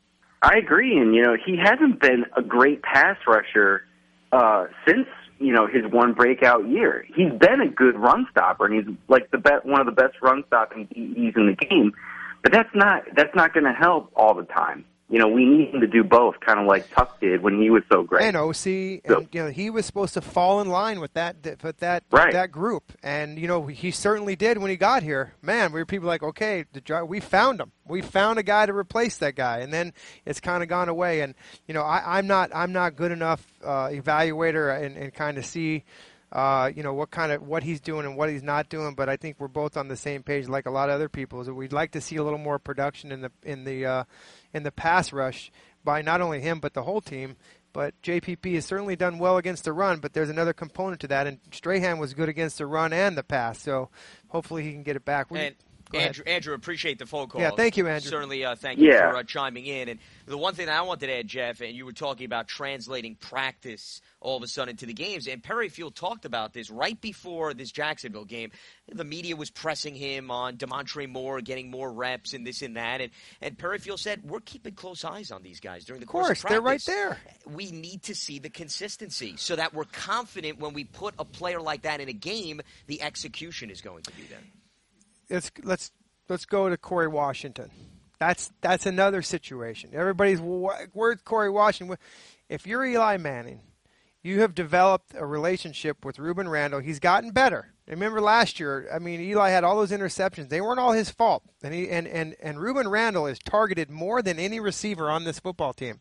I agree, and you know he hasn't been a great pass rusher uh, since you know his one breakout year. He's been a good run stopper, and he's like the best, one of the best run stopping D Es in the game. But that's not that's not going to help all the time. You know, we need him to do both, kind of like Tuck did when he was so great. And O C, so, and you know, he was supposed to fall in line with that with that right. with that group, and you know, he certainly did when he got here. Man, we were people like, okay, the, we found him. We found a guy to replace that guy, and then it's kind of gone away. And you know, I, I'm not I'm not good enough uh, evaluator and, and kind of see. Uh, you know what kind of what he's doing and what he's not doing, but I think we're both on the same page, like a lot of other people. Is that we'd like to see a little more production in the in the uh, in the pass rush by not only him but the whole team. But J P P has certainly done well against the run, but there's another component to that, and Strahan was good against the run and the pass, so hopefully he can get it back. We, and Andrew, Andrew, appreciate the phone call. Yeah, thank you, Andrew. Certainly, uh, thank you yeah. for uh, chiming in. And the one thing that I wanted to add, Jeff, and you were talking about translating practice all of a sudden to the games, and Perry Field talked about this right before this Jacksonville game. The media was pressing him on DeMontre Moore getting more reps and this and that, and, and Perry Field said, we're keeping close eyes on these guys during the of course course, of practice. They're right there. We need to see the consistency so that we're confident when we put a player like that in a game, the execution is going to be there. Let's let's let's go to Corey Washington. That's that's another situation. Everybody's where's Corey Washington? If you're Eli Manning, you have developed a relationship with Ruben Randle. He's gotten better. Remember last year, I mean, Eli had all those interceptions. They weren't all his fault. And he and and, and Ruben Randle is targeted more than any receiver on this football team.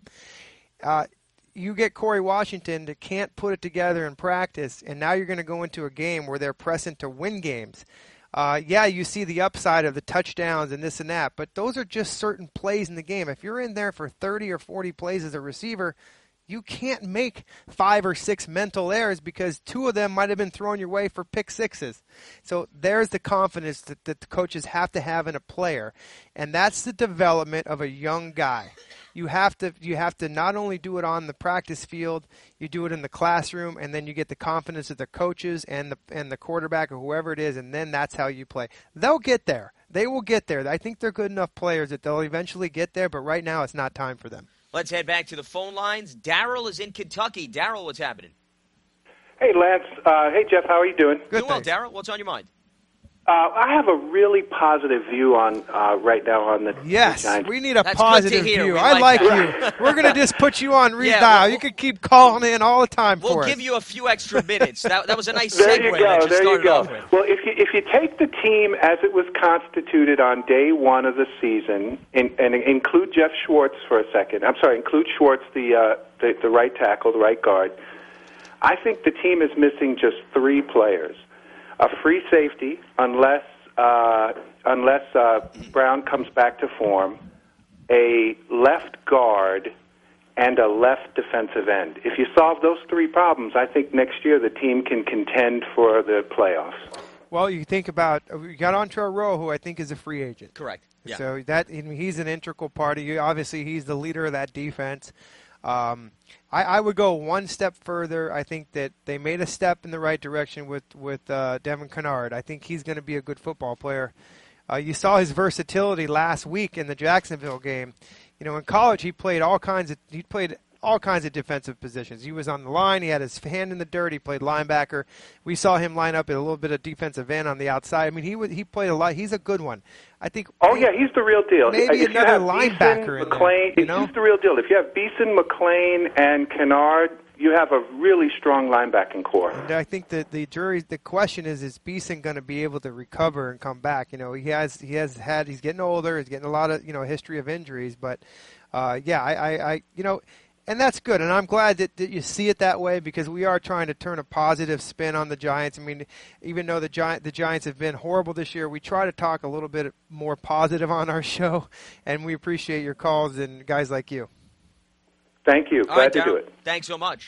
Uh, you get Corey Washington that can't put it together in practice, and now you're going to go into a game where they're pressing to win games. Uh, yeah, you see the upside of the touchdowns and this and that, but those are just certain plays in the game. If you're in there for thirty or forty plays as a receiver, you can't make five or six mental errors because two of them might have been thrown your way for pick sixes. So there's the confidence that, that the coaches have to have in a player, and that's the development of a young guy. You have to you have to not only do it on the practice field, you do it in the classroom, and then you get the confidence of the coaches and the and the quarterback or whoever it is, and then that's how you play. They'll get there. They will get there. I think they're good enough players that they'll eventually get there, but right now it's not time for them. Let's head back to the phone lines. Daryl is in Kentucky. Daryl, what's happening? Hey, Lance. Uh, hey, Jeff. How are you doing? Good, Doing well, thanks. Daryl. What's on your mind? Uh, I have a really positive view on uh, right now on the Yes, Giants. we need a That's positive good to hear. view. We I like like that. you. We're going to just put you on redial. Yeah, we'll- you can keep calling in all the time We'll for give us. you a few extra minutes. That, that was a nice There segue you go. that you There started you go. off with. Well, if you if you take the team as it was constituted on day one of the season, and, and include Jeff Schwartz for a second. I'm sorry, include Schwartz, the uh, the, the right tackle, the right guard. I think the team is missing just three players: a free safety, unless. Uh, unless uh, Brown comes back to form, a left guard, and a left defensive end. If you solve those three problems, I think next year the team can contend for the playoffs. Well, you think about we got Antrell Rowe, who I think is a free agent. Correct. Yeah. So that I mean, he's an integral part of you. Obviously, he's the leader of that defense. Um, I, I would go one step further. I think that they made a step in the right direction with with uh, Devin Kennard. I think he's going to be a good football player. Uh, you saw his versatility last week in the Jacksonville game. You know, in college he played all kinds of he played all kinds of defensive positions. He was on the line. He had his hand in the dirt. He played linebacker. We saw him line up at a little bit of defensive end on the outside. I mean, he was, he played a lot. He's a good one. I think. Oh yeah, he's the real deal. Maybe if another you have linebacker Beeson, in McLean, there, you know? He's the real deal. If you have Beeson, McLean, and Kennard, you have a really strong linebacking core. And I think that the jury, the question is, is Beeson going to be able to recover and come back? You know, he has, he has had, he's getting older. He's getting a lot of, you know, history of injuries. But, uh, yeah, I, I, I, you know, and that's good. And I'm glad that, that you see it that way because we are trying to turn a positive spin on the Giants. I mean, even though the Giant, the Giants have been horrible this year, we try to talk a little bit more positive on our show. And we appreciate your calls and guys like you. Thank you. All Glad right, to Darryl, do it. Thanks so much.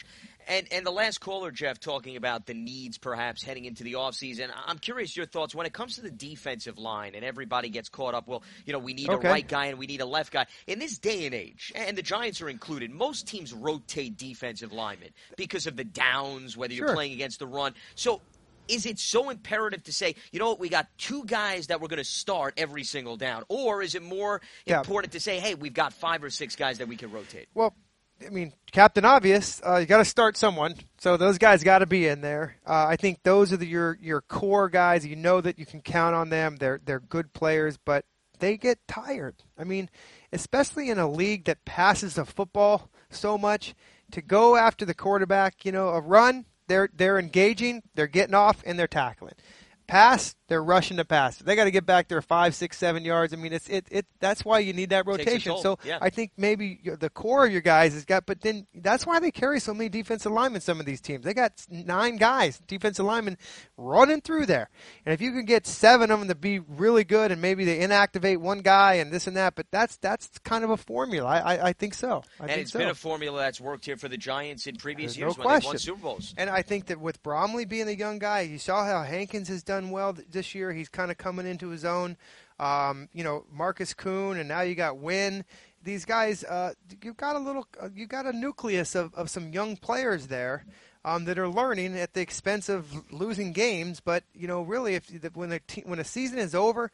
And and the last caller, Jeff, talking about the needs perhaps heading into the offseason. I'm curious your thoughts when it comes to the defensive line and everybody gets caught up, well, you know, we need okay. a right guy and we need a left guy. In this day and age, and the Giants are included, most teams rotate defensive linemen because of the downs, whether you're sure. playing against the run. So is it so imperative to say, you know what, we got two guys that we're going to start every single down? Or is it more yeah. important to say, hey, we've got five or six guys that we can rotate? Well, I mean, Captain Obvious, uh, you got to start someone. So those guys got to be in there. Uh, I think those are the, your your core guys. You know that you can count on them. They're they're good players, but they get tired. I mean, especially in a league that passes the football so much, to go after the quarterback, you know, a run, they're they're engaging, they're getting off, and they're tackling. Pass, they're rushing to pass. They got to get back there five, six, seven yards. I mean, it's it it. That's why you need that rotation. So yeah. I think maybe the core of your guys has got, but then that's why they carry so many defensive linemen. Some of these teams, they got nine guys, defensive linemen, running through there. And if you can get seven of them to be really good, and maybe they inactivate one guy and this and that, but that's that's kind of a formula. I I, I think so. I and think it's so. been a formula that's worked here for the Giants in previous There's years no when question. they won Super Bowls. And I think that with Bromley being a young guy, you saw how Hankins has done well this year. He's kind of coming into his own. Um, you know, Marcus Kuhn, and now you got Wynn. These guys, uh, you've got a little, uh, you got a nucleus of, of some young players there um, that are learning at the expense of losing games. But you know, really, if when a te- when a season is over,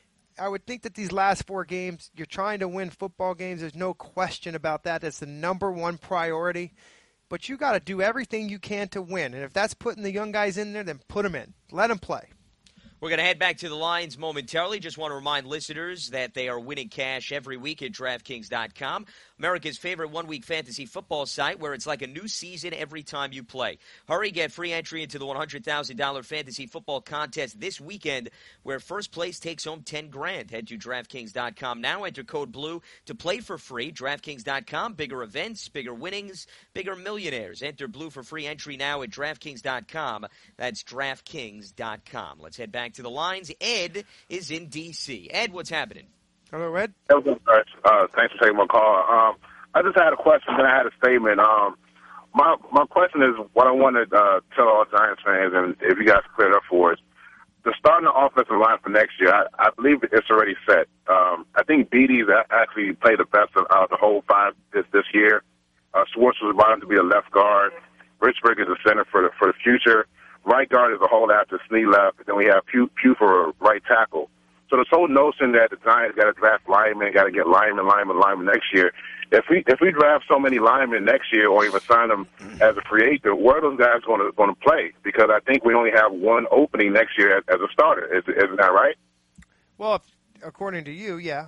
I would think that these last four games, you're trying to win football games. There's no question about that. That's the number one priority. But you got to do everything you can to win. And if that's putting the young guys in there, then put them in. Let them play. We're going to head back to the lines momentarily. Just want to remind listeners that they are winning cash every week at DraftKings dot com, America's favorite one-week fantasy football site where it's like a new season every time you play. Hurry, get free entry into the one hundred thousand dollars fantasy football contest this weekend where first place takes home ten grand. Head to DraftKings dot com now. Enter code BLUE to play for free. DraftKings dot com, bigger events, bigger winnings, bigger millionaires. Enter BLUE for free entry now at DraftKings dot com. That's DraftKings dot com. Let's head back to the lines. Ed is in D C Ed, what's happening? Hello, Ed. Uh, thanks for taking my call. Um, I just had a question, then I had a statement. Um, my my question is what I want to uh, tell all Giants fans, and if you guys clear it up for us. The starting offensive line for next year, I, I believe it's already set. Um, I think Beatty's actually played the best of uh, the whole five this, this year. Uh, Schwartz was bound to be a left guard. Richburg is a center for the, for the future. Right guard is a hole after Snee left. And then we have Pugh, Pugh for a right tackle. So this whole notion that the Giants got to draft linemen, got to get linemen, linemen, linemen next year. If we if we draft so many linemen next year, or even sign them as a free agent, where are those guys going to going to play? Because I think we only have one opening next year as, as a starter. Is isn't that right? Well, if, according to you, yeah.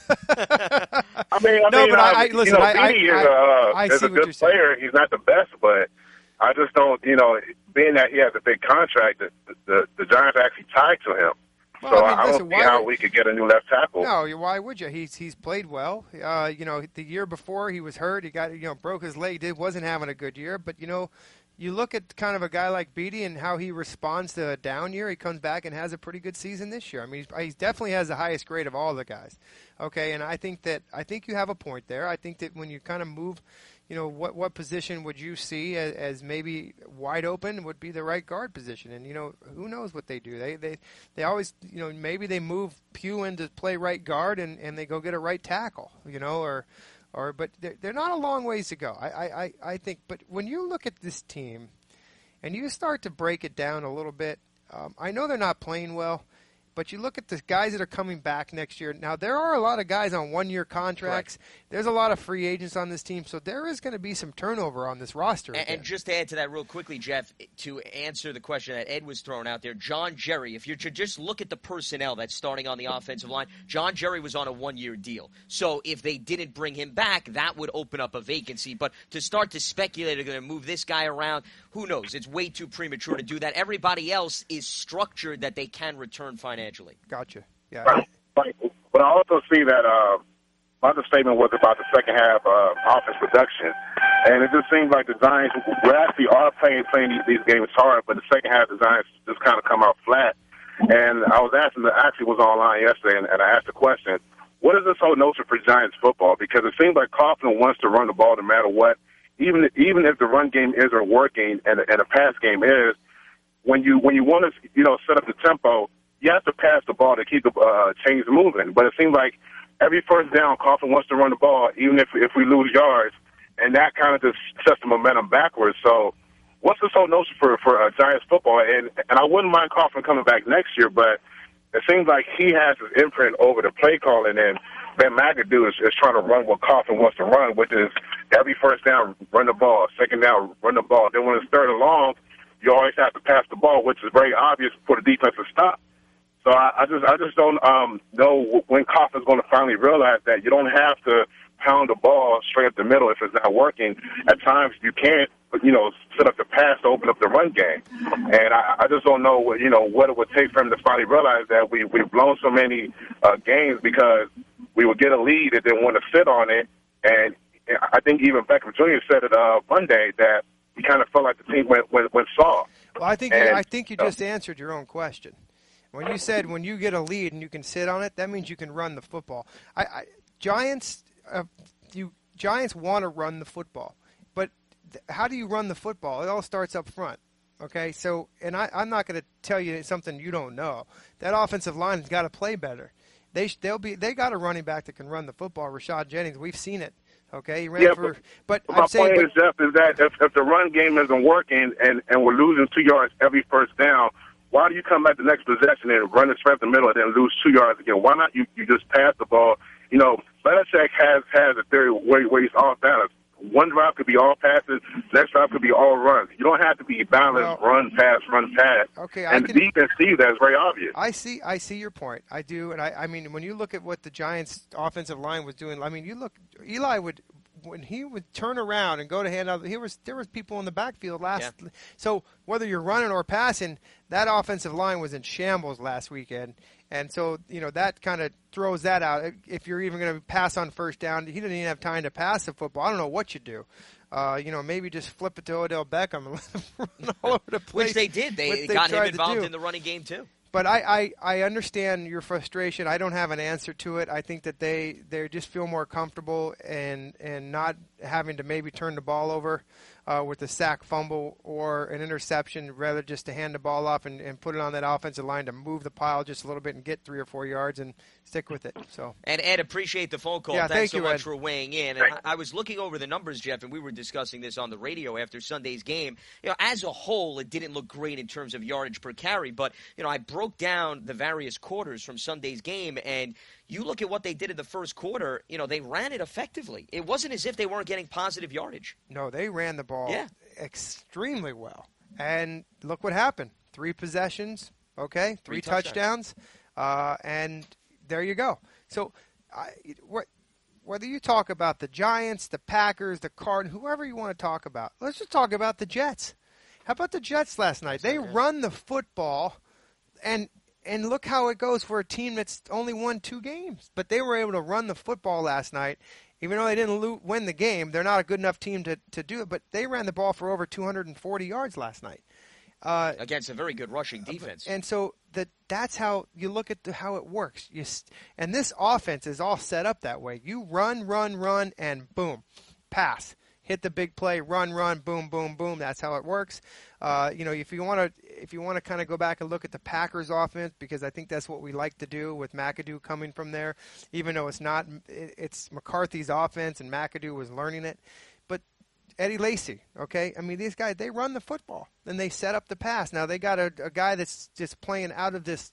I mean, I no, mean, but uh, I, I listen. you know, I, Beatty I, is, uh, I, I is see a what good you're saying. player. He's not the best, but I just don't. You know, being that he has a big contract, the the, the Giants are actually tied to him. Well, so I, mean, I listen, don't see how would, we could get a new left tackle. No, why would you? He's he's played well. Uh, you know, the year before he was hurt. He got you know broke his leg. Did wasn't having a good year. But you know, you look at kind of a guy like Beatty and how he responds to a down year. He comes back and has a pretty good season this year. I mean, he definitely has the highest grade of all the guys. Okay, and I think that I think you have a point there. I think that when you kind of move. You know, what what position would you see as, as maybe wide open would be the right guard position? And, you know, who knows what they do. They they, they always, you know, maybe they move Pugh in to play right guard and, and they go get a right tackle, you know, or, or but they're, they're not a long ways to go. I, I, I think, but when you look at this team and you start to break it down a little bit, um, I know they're not playing well. But you look at the guys that are coming back next year. Now, there are a lot of guys on one-year contracts. Correct. There's a lot of free agents on this team. So there is going to be some turnover on this roster. And, and just to add to that real quickly, Jeff, to answer the question that Ed was throwing out there, John Jerry, if you just look at the personnel that's starting on the offensive line, John Jerry was on a one-year deal. So if they didn't bring him back, that would open up a vacancy. But to start to speculate they're going to move this guy around, who knows? It's way too premature to do that. Everybody else is structured that they can return financially. Gotcha. Yeah. Right. Right. But I also see that uh, my other statement was about the second half uh, offense production, and it just seems like the Giants we actually are playing playing these, these games hard, but the second half the Giants just kind of come out flat. And I was asking, the actually was online yesterday, and, and I asked the question, what is this whole notion for Giants football? Because it seems like Coughlin wants to run the ball no matter what. even even if the run game isn't working and and the pass game is, when you when you want to you know set up the tempo, you have to pass the ball to keep the uh, chains moving. But it seems like every first down, Coughlin wants to run the ball, even if if we lose yards, and that kind of just sets the momentum backwards. So, what's this whole notion for for uh, Giants football? And and I wouldn't mind Coughlin coming back next year, but it seems like he has his imprint over the play calling, and Ben McAdoo is, is trying to run what Coughlin wants to run, which is every first down, run the ball, second down, run the ball. Then when it's third and long, you always have to pass the ball, which is very obvious for the defense to stop. So I, I just I just don't um, know when Coughlin's going to finally realize that you don't have to pound the ball straight up the middle if it's not working. At times you can't, you know, set up the pass to open up the run game. And I, I just don't know, you know, what it would take for him to finally realize that we, we've blown so many uh, games because we would get a lead and then want to sit on it. And I think even Beckham Junior said it uh, Monday that he kind of felt like the team went, went, went soft. Well, I think, and, you, I think you uh, just answered your own question. When you said when you get a lead and you can sit on it, that means you can run the football. I, I Giants, uh, you Giants want to run the football, but th- how do you run the football? It all starts up front. Okay, so and I, I'm not going to tell you something you don't know. That offensive line has got to play better. They sh- they'll be they got a running back that can run the football. Rashad Jennings, we've seen it. Okay, he ran yeah, for. But, But, but I'm my saying, point but, is, Jeff, is that if, if the run game isn't working and, and we're losing two yards every first down, why do you come back the next possession and run it straight up the middle and then lose two yards again? Why not you, you just pass the ball? You know, Belichick has, has a theory where, where he's off balance. One drive could be all passes, next drive could be all runs. You don't have to be balanced, well, run, pass, run, pass. Okay, I and can, the defense sees that. It's very obvious. I see I see your point. I do, and I, I mean, when you look at what the Giants' offensive line was doing, I mean, you look, Eli would, when he would turn around and go to hand out, he was there was people in the backfield last. Yeah. So whether you're running or passing, that offensive line was in shambles last weekend, and so you know that kind of throws that out. If you're even going to pass on first down, he didn't even have time to pass the football. I don't know what you do. Uh, you know, maybe just flip it to Odell Beckham and let him run all over the place. Which they did. They, they got him tried to involved do. in the running game, too. But I, I, I understand your frustration. I don't have an answer to it. I think that they, they just feel more comfortable and and not having to maybe turn the ball over uh, with a sack fumble or an interception, rather just to hand the ball off and, and put it on that offensive line to move the pile just a little bit and get three or four yards and stick with it. So And Ed, appreciate the phone call. Yeah, Thanks thank so you, much Ed. for weighing in. And I, I was looking over the numbers, Jeff, and we were discussing this on the radio after Sunday's game. You know, as a whole, it didn't look great in terms of yardage per carry, but you know, I broke down the various quarters from Sunday's game, and you look at what they did in the first quarter. You know, they ran it effectively. It wasn't as if they weren't getting positive yardage. no, they ran the ball Yeah. extremely well. And look what happened. Three possessions, okay, three, Three touchdowns. touchdowns, uh, and there you go. So I, what, whether you talk about the Giants, the Packers, the Cardinals, whoever you want to talk about, let's just talk about the Jets. How about the Jets last night? They run the football, and and look how it goes for a team that's only won two games. But they were able to run the football last night. Even though they didn't lo- win the game, they're not a good enough team to, to do it. But they ran the ball for over two hundred forty yards last night. Uh, Against a very good rushing defense. and so that that's how you look at the, how it works. You st- and this offense is all set up that way. You run, run, run, and boom, pass. Hit the big play, run, run, boom, boom, boom. That's how it works. Uh, you know, if you want to, if you want to kind of go back and look at the Packers' offense, because I think that's what we like to do with McAdoo coming from there, even though it's not, it's McCarthy's offense and McAdoo was learning it. But Eddie Lacy, okay, I mean these guys, they run the football and they set up the pass. Now they got a, a guy that's just playing out of this.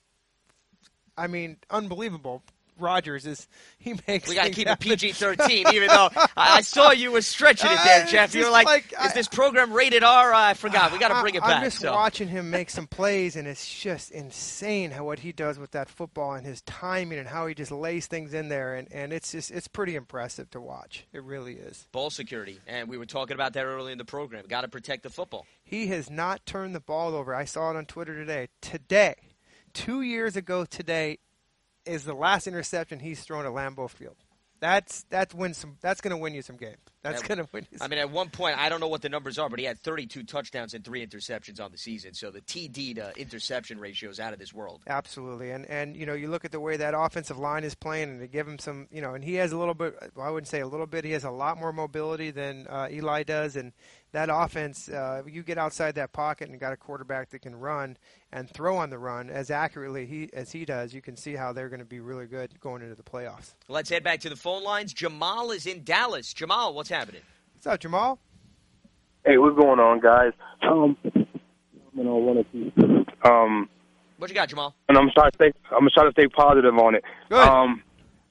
I mean, unbelievable. Rodgers is he makes. We got to things keep it happen. P G thirteen, even though I, I saw you were stretching it there, Uh, Jeff. it's You were just like, like, "Is I- this program rated R?" I forgot. We got to bring it I- back. I'm just so. watching him make some plays, and it's just insane how what he does with that football and his timing and how he just lays things in there, and, and it's just it's pretty impressive to watch. It really is. Ball security, and we were talking about that earlier in the program. Got to protect the football. He has not turned the ball over. I saw it on Twitter today. Today, two years ago today, is the last interception he's thrown at Lambeau Field. That's that's win some. That's going to win you some games. That's At- going to win. His- I mean, at one point, I don't know what the numbers are, but he had thirty-two touchdowns and three interceptions on the season. So the T D to interception ratio is out of this world. Absolutely, and and you know you look at the way that offensive line is playing, and to give him some, you know, and he has a little bit. Well, I wouldn't say a little bit. He has a lot more mobility than uh, Eli does, and that offense, uh, you get outside that pocket and got a quarterback that can run and throw on the run as accurately he, as he does. You can see how they're going to be really good going into the playoffs. Let's head back to the phone lines. Jamal is in Dallas. Jamal, what's happening? What's up, Jamal? Hey, what's going on, guys? Um, you know, one or two. Um, what you got, Jamal? And I'm trying to stay. I'm trying to stay positive on it. Good. Um,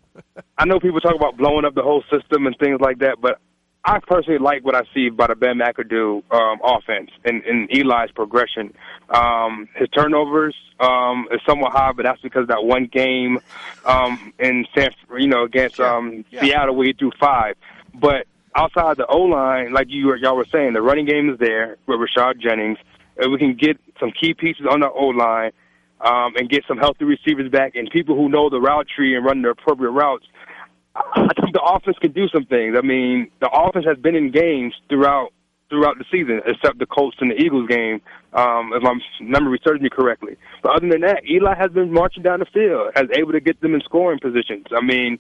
I know people talk about blowing up the whole system and things like that, but I personally like what I see by the Ben McAdoo um, offense and, and Eli's progression. Um, his turnovers um, is somewhat high, but that's because of that one game um, in San, you know, against um, Yeah. Seattle where he threw five. But outside the O-line, like you y'all were saying, the running game is there with Rashad Jennings. And we can get some key pieces on the O-line um, and get some healthy receivers back and people who know the route tree and run the appropriate routes. I think the offense can do some things. I mean, the offense has been in games throughout throughout the season, except the Colts and the Eagles game, um, if my memory serves me correctly. But other than that, Eli has been marching down the field, has able to get them in scoring positions. I mean,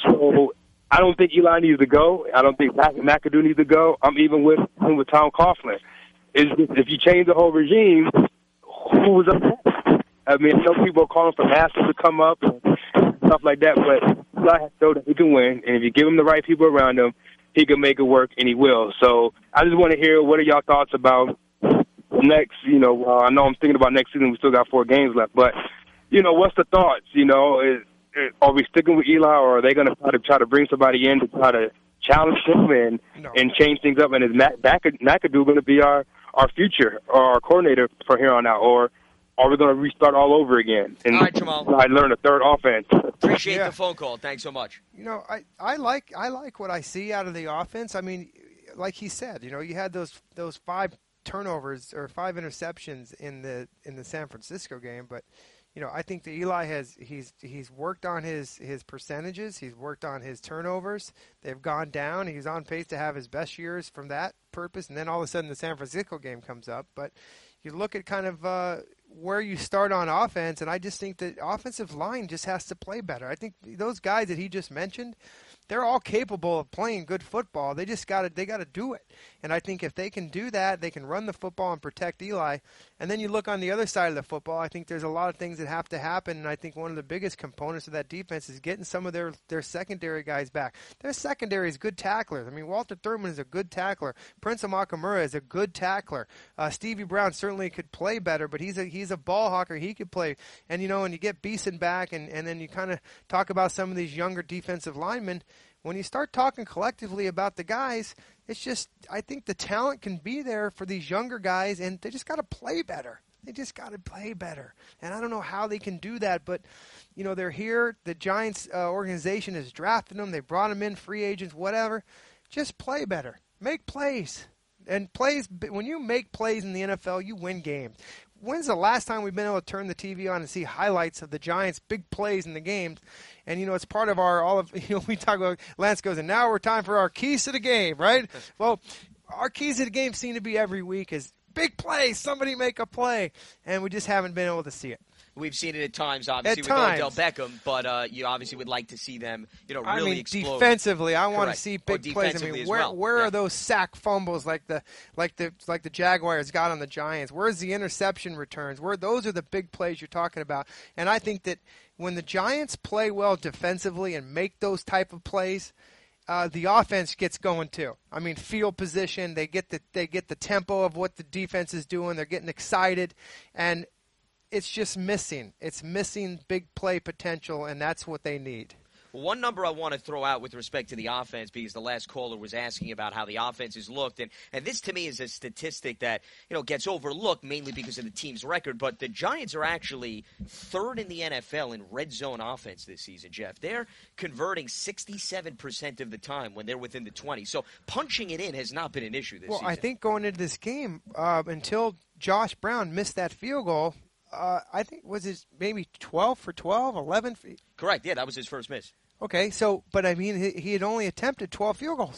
so I don't think Eli needs to go. I don't think Mac- McAdoo needs to go. I'm even with I'm with Tom Coughlin. Is if you change the whole regime, who's up next? I mean, some people are calling for Masters to come up and stuff like that, but Eli has shown that he can win, and if you give him the right people around him, he can make it work, and he will. So I just want to hear what are y'all thoughts about next, you know, uh, I know I'm thinking about next season. We still got four games left, but, you know, what's the thoughts? You know, is, is, are we sticking with Eli, or are they going to try to try to bring somebody in to try to challenge him and, No. and change things up? And is Mac, McAdoo going to be our, our future or our coordinator from here on out, or are we going to restart all over again and All right, Jamal. I learn a third offense? Appreciate Yeah. the phone call. Thanks so much. You know, I, I like I like what I see out of the offense. I mean, like he said, you know, you had those those five turnovers or five interceptions in the in the San Francisco game, but you know, I think that Eli has he's he's worked on his his percentages, he's worked on his turnovers. They've gone down. He's on pace to have his best years from that purpose, and then all of a sudden the San Francisco game comes up. But you look at kind of uh, where you start on offense, and I just think that offensive line just has to play better. I think those guys that he just mentioned, they're all capable of playing good football. They just got to they got to do it. And I think if they can do that, they can run the football and protect Eli. And then you look on the other side of the football, I think there's a lot of things that have to happen, and I think one of the biggest components of that defense is getting some of their, their secondary guys back. Their secondary is good tacklers. I mean, Walter Thurman is a good tackler. Prince Amakamura is a good tackler. Uh, Stevie Brown certainly could play better, but he's a he's a ball hawker. He could play. And, you know, and you get Beeson back, and, and then you kind of talk about some of these younger defensive linemen. When you start talking collectively about the guys, it's just I think the talent can be there for these younger guys, and they just got to play better. They just got to play better. And I don't know how they can do that, but, you know, they're here. The Giants uh, organization has drafted them. They brought them in, free agents, whatever. Just play better. Make plays. And plays, when you make plays in the N F L, you win games. When's the last time we've been able to turn the T V on and see highlights of the Giants' big plays in the games? And, you know, it's part of our, all of, you know, we talk about, Lance goes, and now we're time for our keys to the game, right? Well, our keys to the game seem to be every week is big play, somebody make a play. And we just haven't been able to see it. We've seen it at times, obviously, At with times. Odell Beckham, but uh, you obviously would like to see them, you know, really I mean, explode. defensively, I want to Correct. see Or big plays. I defensively mean, as where well. where Yeah. are those sack fumbles like the like the like the Jaguars got on the Giants? Where's the interception returns? Where those are the big plays you're talking about? And I think that when the Giants play well defensively and make those type of plays, uh, the offense gets going too. I mean, field position, they get the they get the tempo of what the defense is doing. They're getting excited, and it's just missing. It's missing big play potential, and that's what they need. One number I want to throw out with respect to the offense, because the last caller was asking about how the offense is looked, and, and this to me is a statistic that, you know, gets overlooked mainly because of the team's record, but the Giants are actually third in the N F L in red zone offense this season, Jeff. They're converting sixty-seven percent of the time when they're within the twenty, so punching it in has not been an issue this well, season. Well, I think going into this game, uh, until Josh Brown missed that field goal, uh, I think was his maybe twelve for twelve, eleven for... Correct, yeah, that was his first miss. Okay, so, but I mean, he, he had only attempted twelve field goals.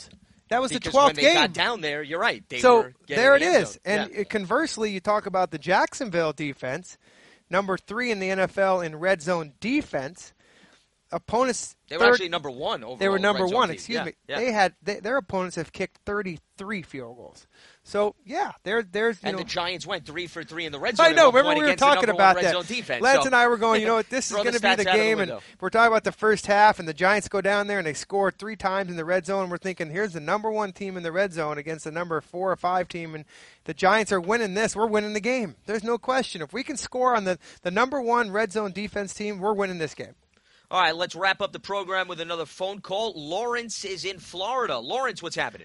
That was because the twelfth when they game. got down there, you're right. They so were getting there it the end is. zone. And yeah. conversely, you talk about the Jacksonville defense, number three in the N F L in red zone defense. Opponents. They were third, actually number one overall. They were number red zone one. team. Excuse yeah, me. Yeah. They had they, their opponents have kicked thirty-three field goals. So yeah, there there's you and know, the Giants went three for three in the red zone. I know. At one Remember point we were against the talking number about one red that. zone defense. Lance so. and I were going. You know what? This is Throw going the to be stats the out of the game, and window. we're talking about the first half, and the Giants go down there and they score three times in the red zone. And we're thinking, here's the number one team in the red zone against the number four or five team, and the Giants are winning this. We're winning the game. There's no question. If we can score on the the number one red zone defense team, we're winning this game. All right, let's wrap up the program with another phone call. Lawrence is in Florida. Lawrence, what's happening?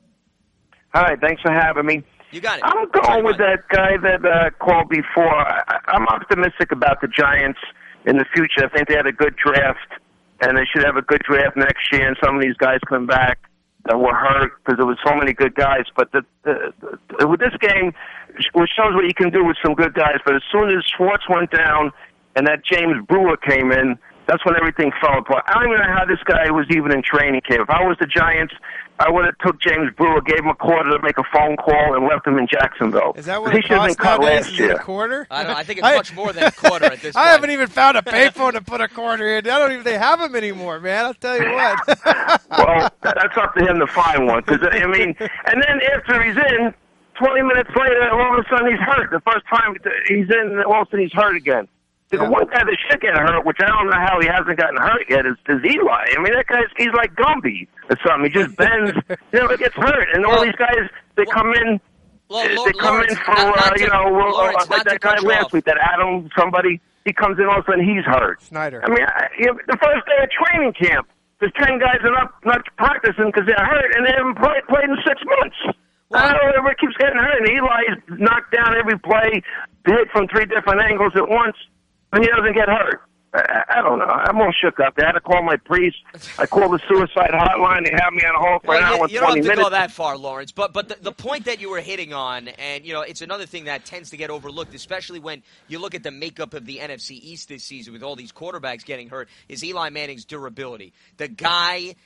Hi, thanks for having me. You got it. I'm going with that guy that uh, called before. I, I'm optimistic about the Giants in the future. I think they had a good draft, and they should have a good draft next year, and some of these guys come back that were hurt because there was so many good guys. But the, the, the, with this game, which shows what you can do with some good guys, but as soon as Schwartz went down and that James Brewer came in, that's when everything fell apart. I don't even know how this guy was even in training camp. If I was the Giants, I would have took James Brewer, gave him a quarter to make a phone call, and left him in Jacksonville. Is that what he it should have been costs cut nowadays? last Is it year. a quarter? I, don't, I think it's much more than a quarter at this point. I haven't even found a payphone to put a quarter in. I don't even they have them anymore, man. I'll tell you what. Well, that's up to him to find one. Cause, I mean, and then after he's in, twenty minutes later, all of a sudden he's hurt. The first time he's in, all of a sudden he's hurt again. The Yeah. one guy that should get hurt, which I don't know how he hasn't gotten hurt yet, is, is Eli. I mean, that guy's he's like Gumby or something. He just bends, you know, gets hurt. And all Well, these guys, they well, come in, Well, they Lawrence, come in for, not, not uh, you to, know, uh, Lawrence, like not to that guy cut you last off. week, that Adam somebody. He comes in, all of a sudden he's hurt. Snyder. I mean, I, you know, the first day of training camp, there's ten guys that are not, not practicing because they're hurt, and they haven't played, played in six months. Well, I don't know, everybody keeps getting hurt, and Eli's knocked down every play, hit from three different angles at once, and he doesn't get hurt. I, I don't know. I'm all shook up. I had to call my priest. I called the suicide hotline. They had me on hold for Well, an hour you, and you don't twenty have to minutes. go that far, Lawrence. But but the, the point that you were hitting on, and you know, it's another thing that tends to get overlooked, especially when you look at the makeup of the N F C East this season with all these quarterbacks getting hurt, is Eli Manning's durability. The guy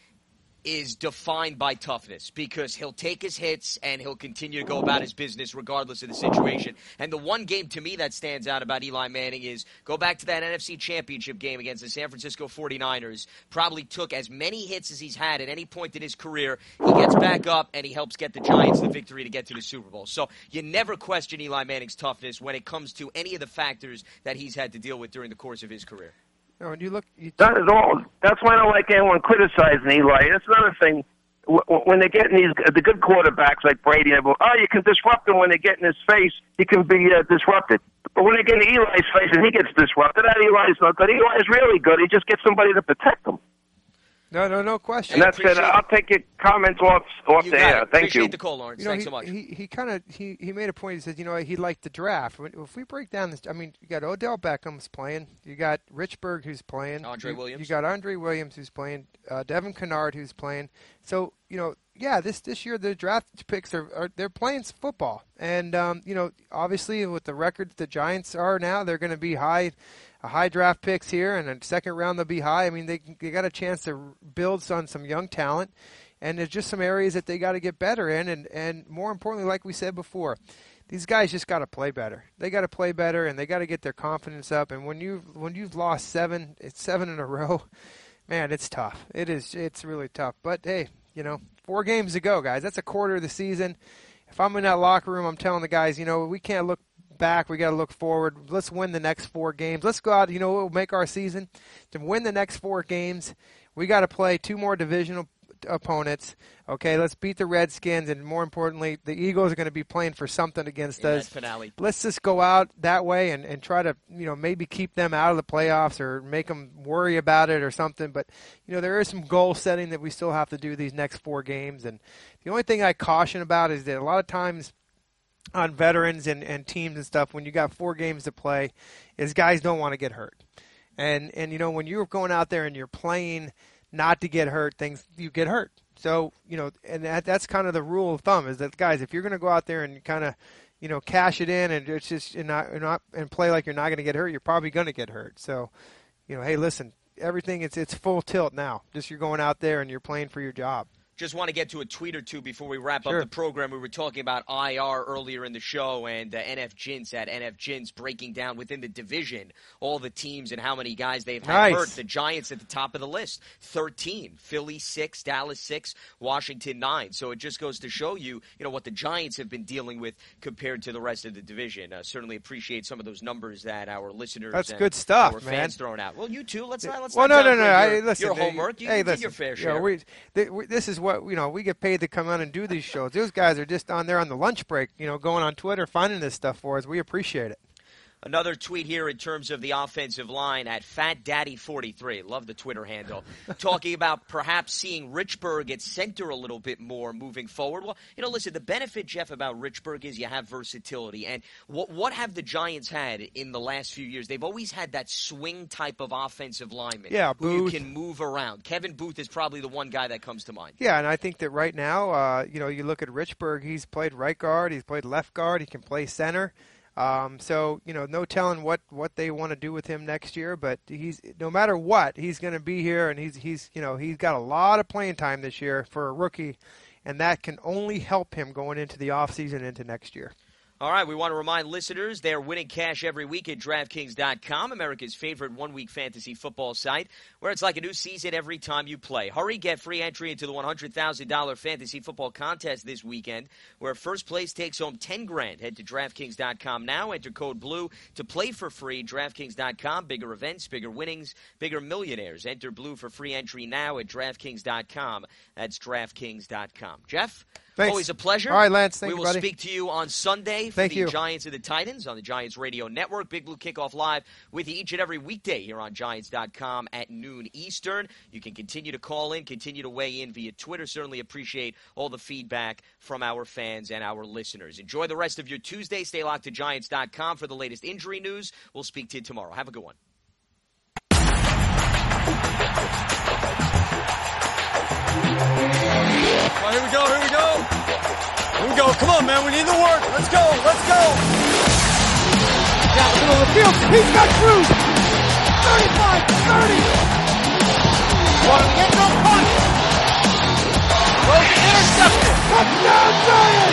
is defined by toughness because he'll take his hits and he'll continue to go about his business regardless of the situation. And the one game to me that stands out about Eli Manning is go back to that N F C Championship game against the San Francisco forty-niners. Probably took as many hits as he's had at any point in his career. He gets back up and he helps get the Giants the victory to get to the Super Bowl. So you never question Eli Manning's toughness when it comes to any of the factors that he's had to deal with during the course of his career. No, when you look, you Not at all. That's why I don't like anyone criticizing Eli. That's another thing. When they get in these the good quarterbacks like Brady, they go, oh, you can disrupt him when they get in his face. He can be uh, disrupted. But when they get in Eli's face and he gets disrupted, that Eli's not good. Eli's really good. He just gets somebody to protect him. no, no, no question. And that's it. I'll take your comments off off You the got air. it. Thank Appreciate you. the call, Lawrence. You know, Thanks he, so much. he he kind of he, he made a point. He said, you know, he liked the draft. When- If we break down this, I mean, you got Odell Beckham's playing, you got Richburg who's playing, Andre you, Williams. you got Andre Williams who's playing, uh, Devin Kennard who's playing. So you know, yeah, this this year the draft picks are, are they're playing football, and um, you know, obviously with the record the Giants are now, they're going to be high. A high draft picks here, and a second round they'll be high. I mean, they they got a chance to build on some young talent, and there's just some areas that they got to get better in, and, and more importantly, like we said before, these guys just got to play better. They got to play better, and they got to get their confidence up. And when you when you've lost seven, it's seven in a row, man, it's tough. It is. It's really tough. But hey, you know, four games to go, guys. That's a quarter of the season. If I'm in that locker room, I'm telling the guys, you know, we can't look back. We got to look forward. Let's win the next four games. Let's go out. You know what will make our season? To win the next four games, we got to play two more divisional opponents. Okay, let's beat the Redskins, and more importantly, the Eagles are going to be playing for something against In us. that finale. Let's just go out that way and, and try to, you know, maybe keep them out of the playoffs or make them worry about it or something. But, you know, there is some goal setting that we still have to do these next four games. And the only thing I caution about is that a lot of times on veterans and, and teams and stuff, when you got four games to play, is guys don't want to get hurt. And, and you know, when you're going out there and you're playing not to get hurt, things you get hurt. So, you know, and that, that's kind of the rule of thumb is that, guys, if you're going to go out there and kind of, you know, cash it in and it's just and not, and not and play like you're not going to get hurt, you're probably going to get hurt. So, you know, hey, listen, everything, it's it's full tilt now. Just you're going out there and you're playing for your job. Just want to get to a tweet or two before we wrap Sure. up the program. We were talking about I R earlier in the show, and uh, N F Gins at N F Gins breaking down within the division all the teams and how many guys they've had Nice. hurt. The Giants at the top of the list, thirteen. Philly, six. Dallas, six. Washington, nine. So it just goes to show you, you know, what the Giants have been dealing with compared to the rest of the division. Uh, certainly appreciate some of those numbers that our listeners That's and good stuff, our man. fans throwing out. Well, you too. Let's not, let's well, not no, no, no. downgrade I, your, listen, your they- homework. You, hey, you listen, did your fair you know, share. we, th- we, this is what you know. We get paid to come on and do these shows. Those guys are just on there on the lunch break, you know, going on Twitter, finding this stuff for us. We appreciate it. Another tweet here in terms of the offensive line at Fat Daddy forty-three. Love the Twitter handle. Talking about perhaps seeing Richburg at center a little bit more moving forward. Well, you know, listen, the benefit, Jeff, about Richburg is you have versatility. And what what have the Giants had in the last few years? They've always had that swing type of offensive lineman Yeah, who you Booth. can move around. Kevin Booth is probably the one guy that comes to mind. Yeah, and I think that right now, uh, you know, you look at Richburg, he's played right guard, he's played left guard, he can play center. Um, so, you know, no telling what, what they want to do with him next year, but he's no matter what, he's going to be here, and he's he's you know he's got a lot of playing time this year for a rookie, and that can only help him going into the offseason into next year. All right, we want to remind listeners they're winning cash every week at DraftKings dot com, America's favorite one-week fantasy football site, where it's like a new season every time you play. Hurry, get free entry into the one hundred thousand dollars fantasy football contest this weekend, where first place takes home ten grand. Head to DraftKings dot com now, enter code BLUE to play for free. DraftKings dot com, bigger events, bigger winnings, bigger millionaires. Enter BLUE for free entry now at DraftKings dot com. That's DraftKings dot com. Jeff? Thanks. Always a pleasure. All right, Lance. Thank we you, will buddy. speak to you on Sunday for Thank the you. Giants and the Titans on the Giants Radio Network. Big Blue Kickoff Live with you each and every weekday here on Giants dot com at noon Eastern. You can continue to call in, continue to weigh in via Twitter. Certainly appreciate all the feedback from our fans and our listeners. Enjoy the rest of your Tuesday. Stay locked to Giants dot com for the latest injury news. We'll speak to you tomorrow. Have a good one. All right, here we go, here we go. Here we go. Come on, man. We need the work. Let's go. Let's go. Down the middle of the field. He's got Cruz. thirty-five, thirty. One, get no punt. Throws it intercepted. Touchdown, Giants!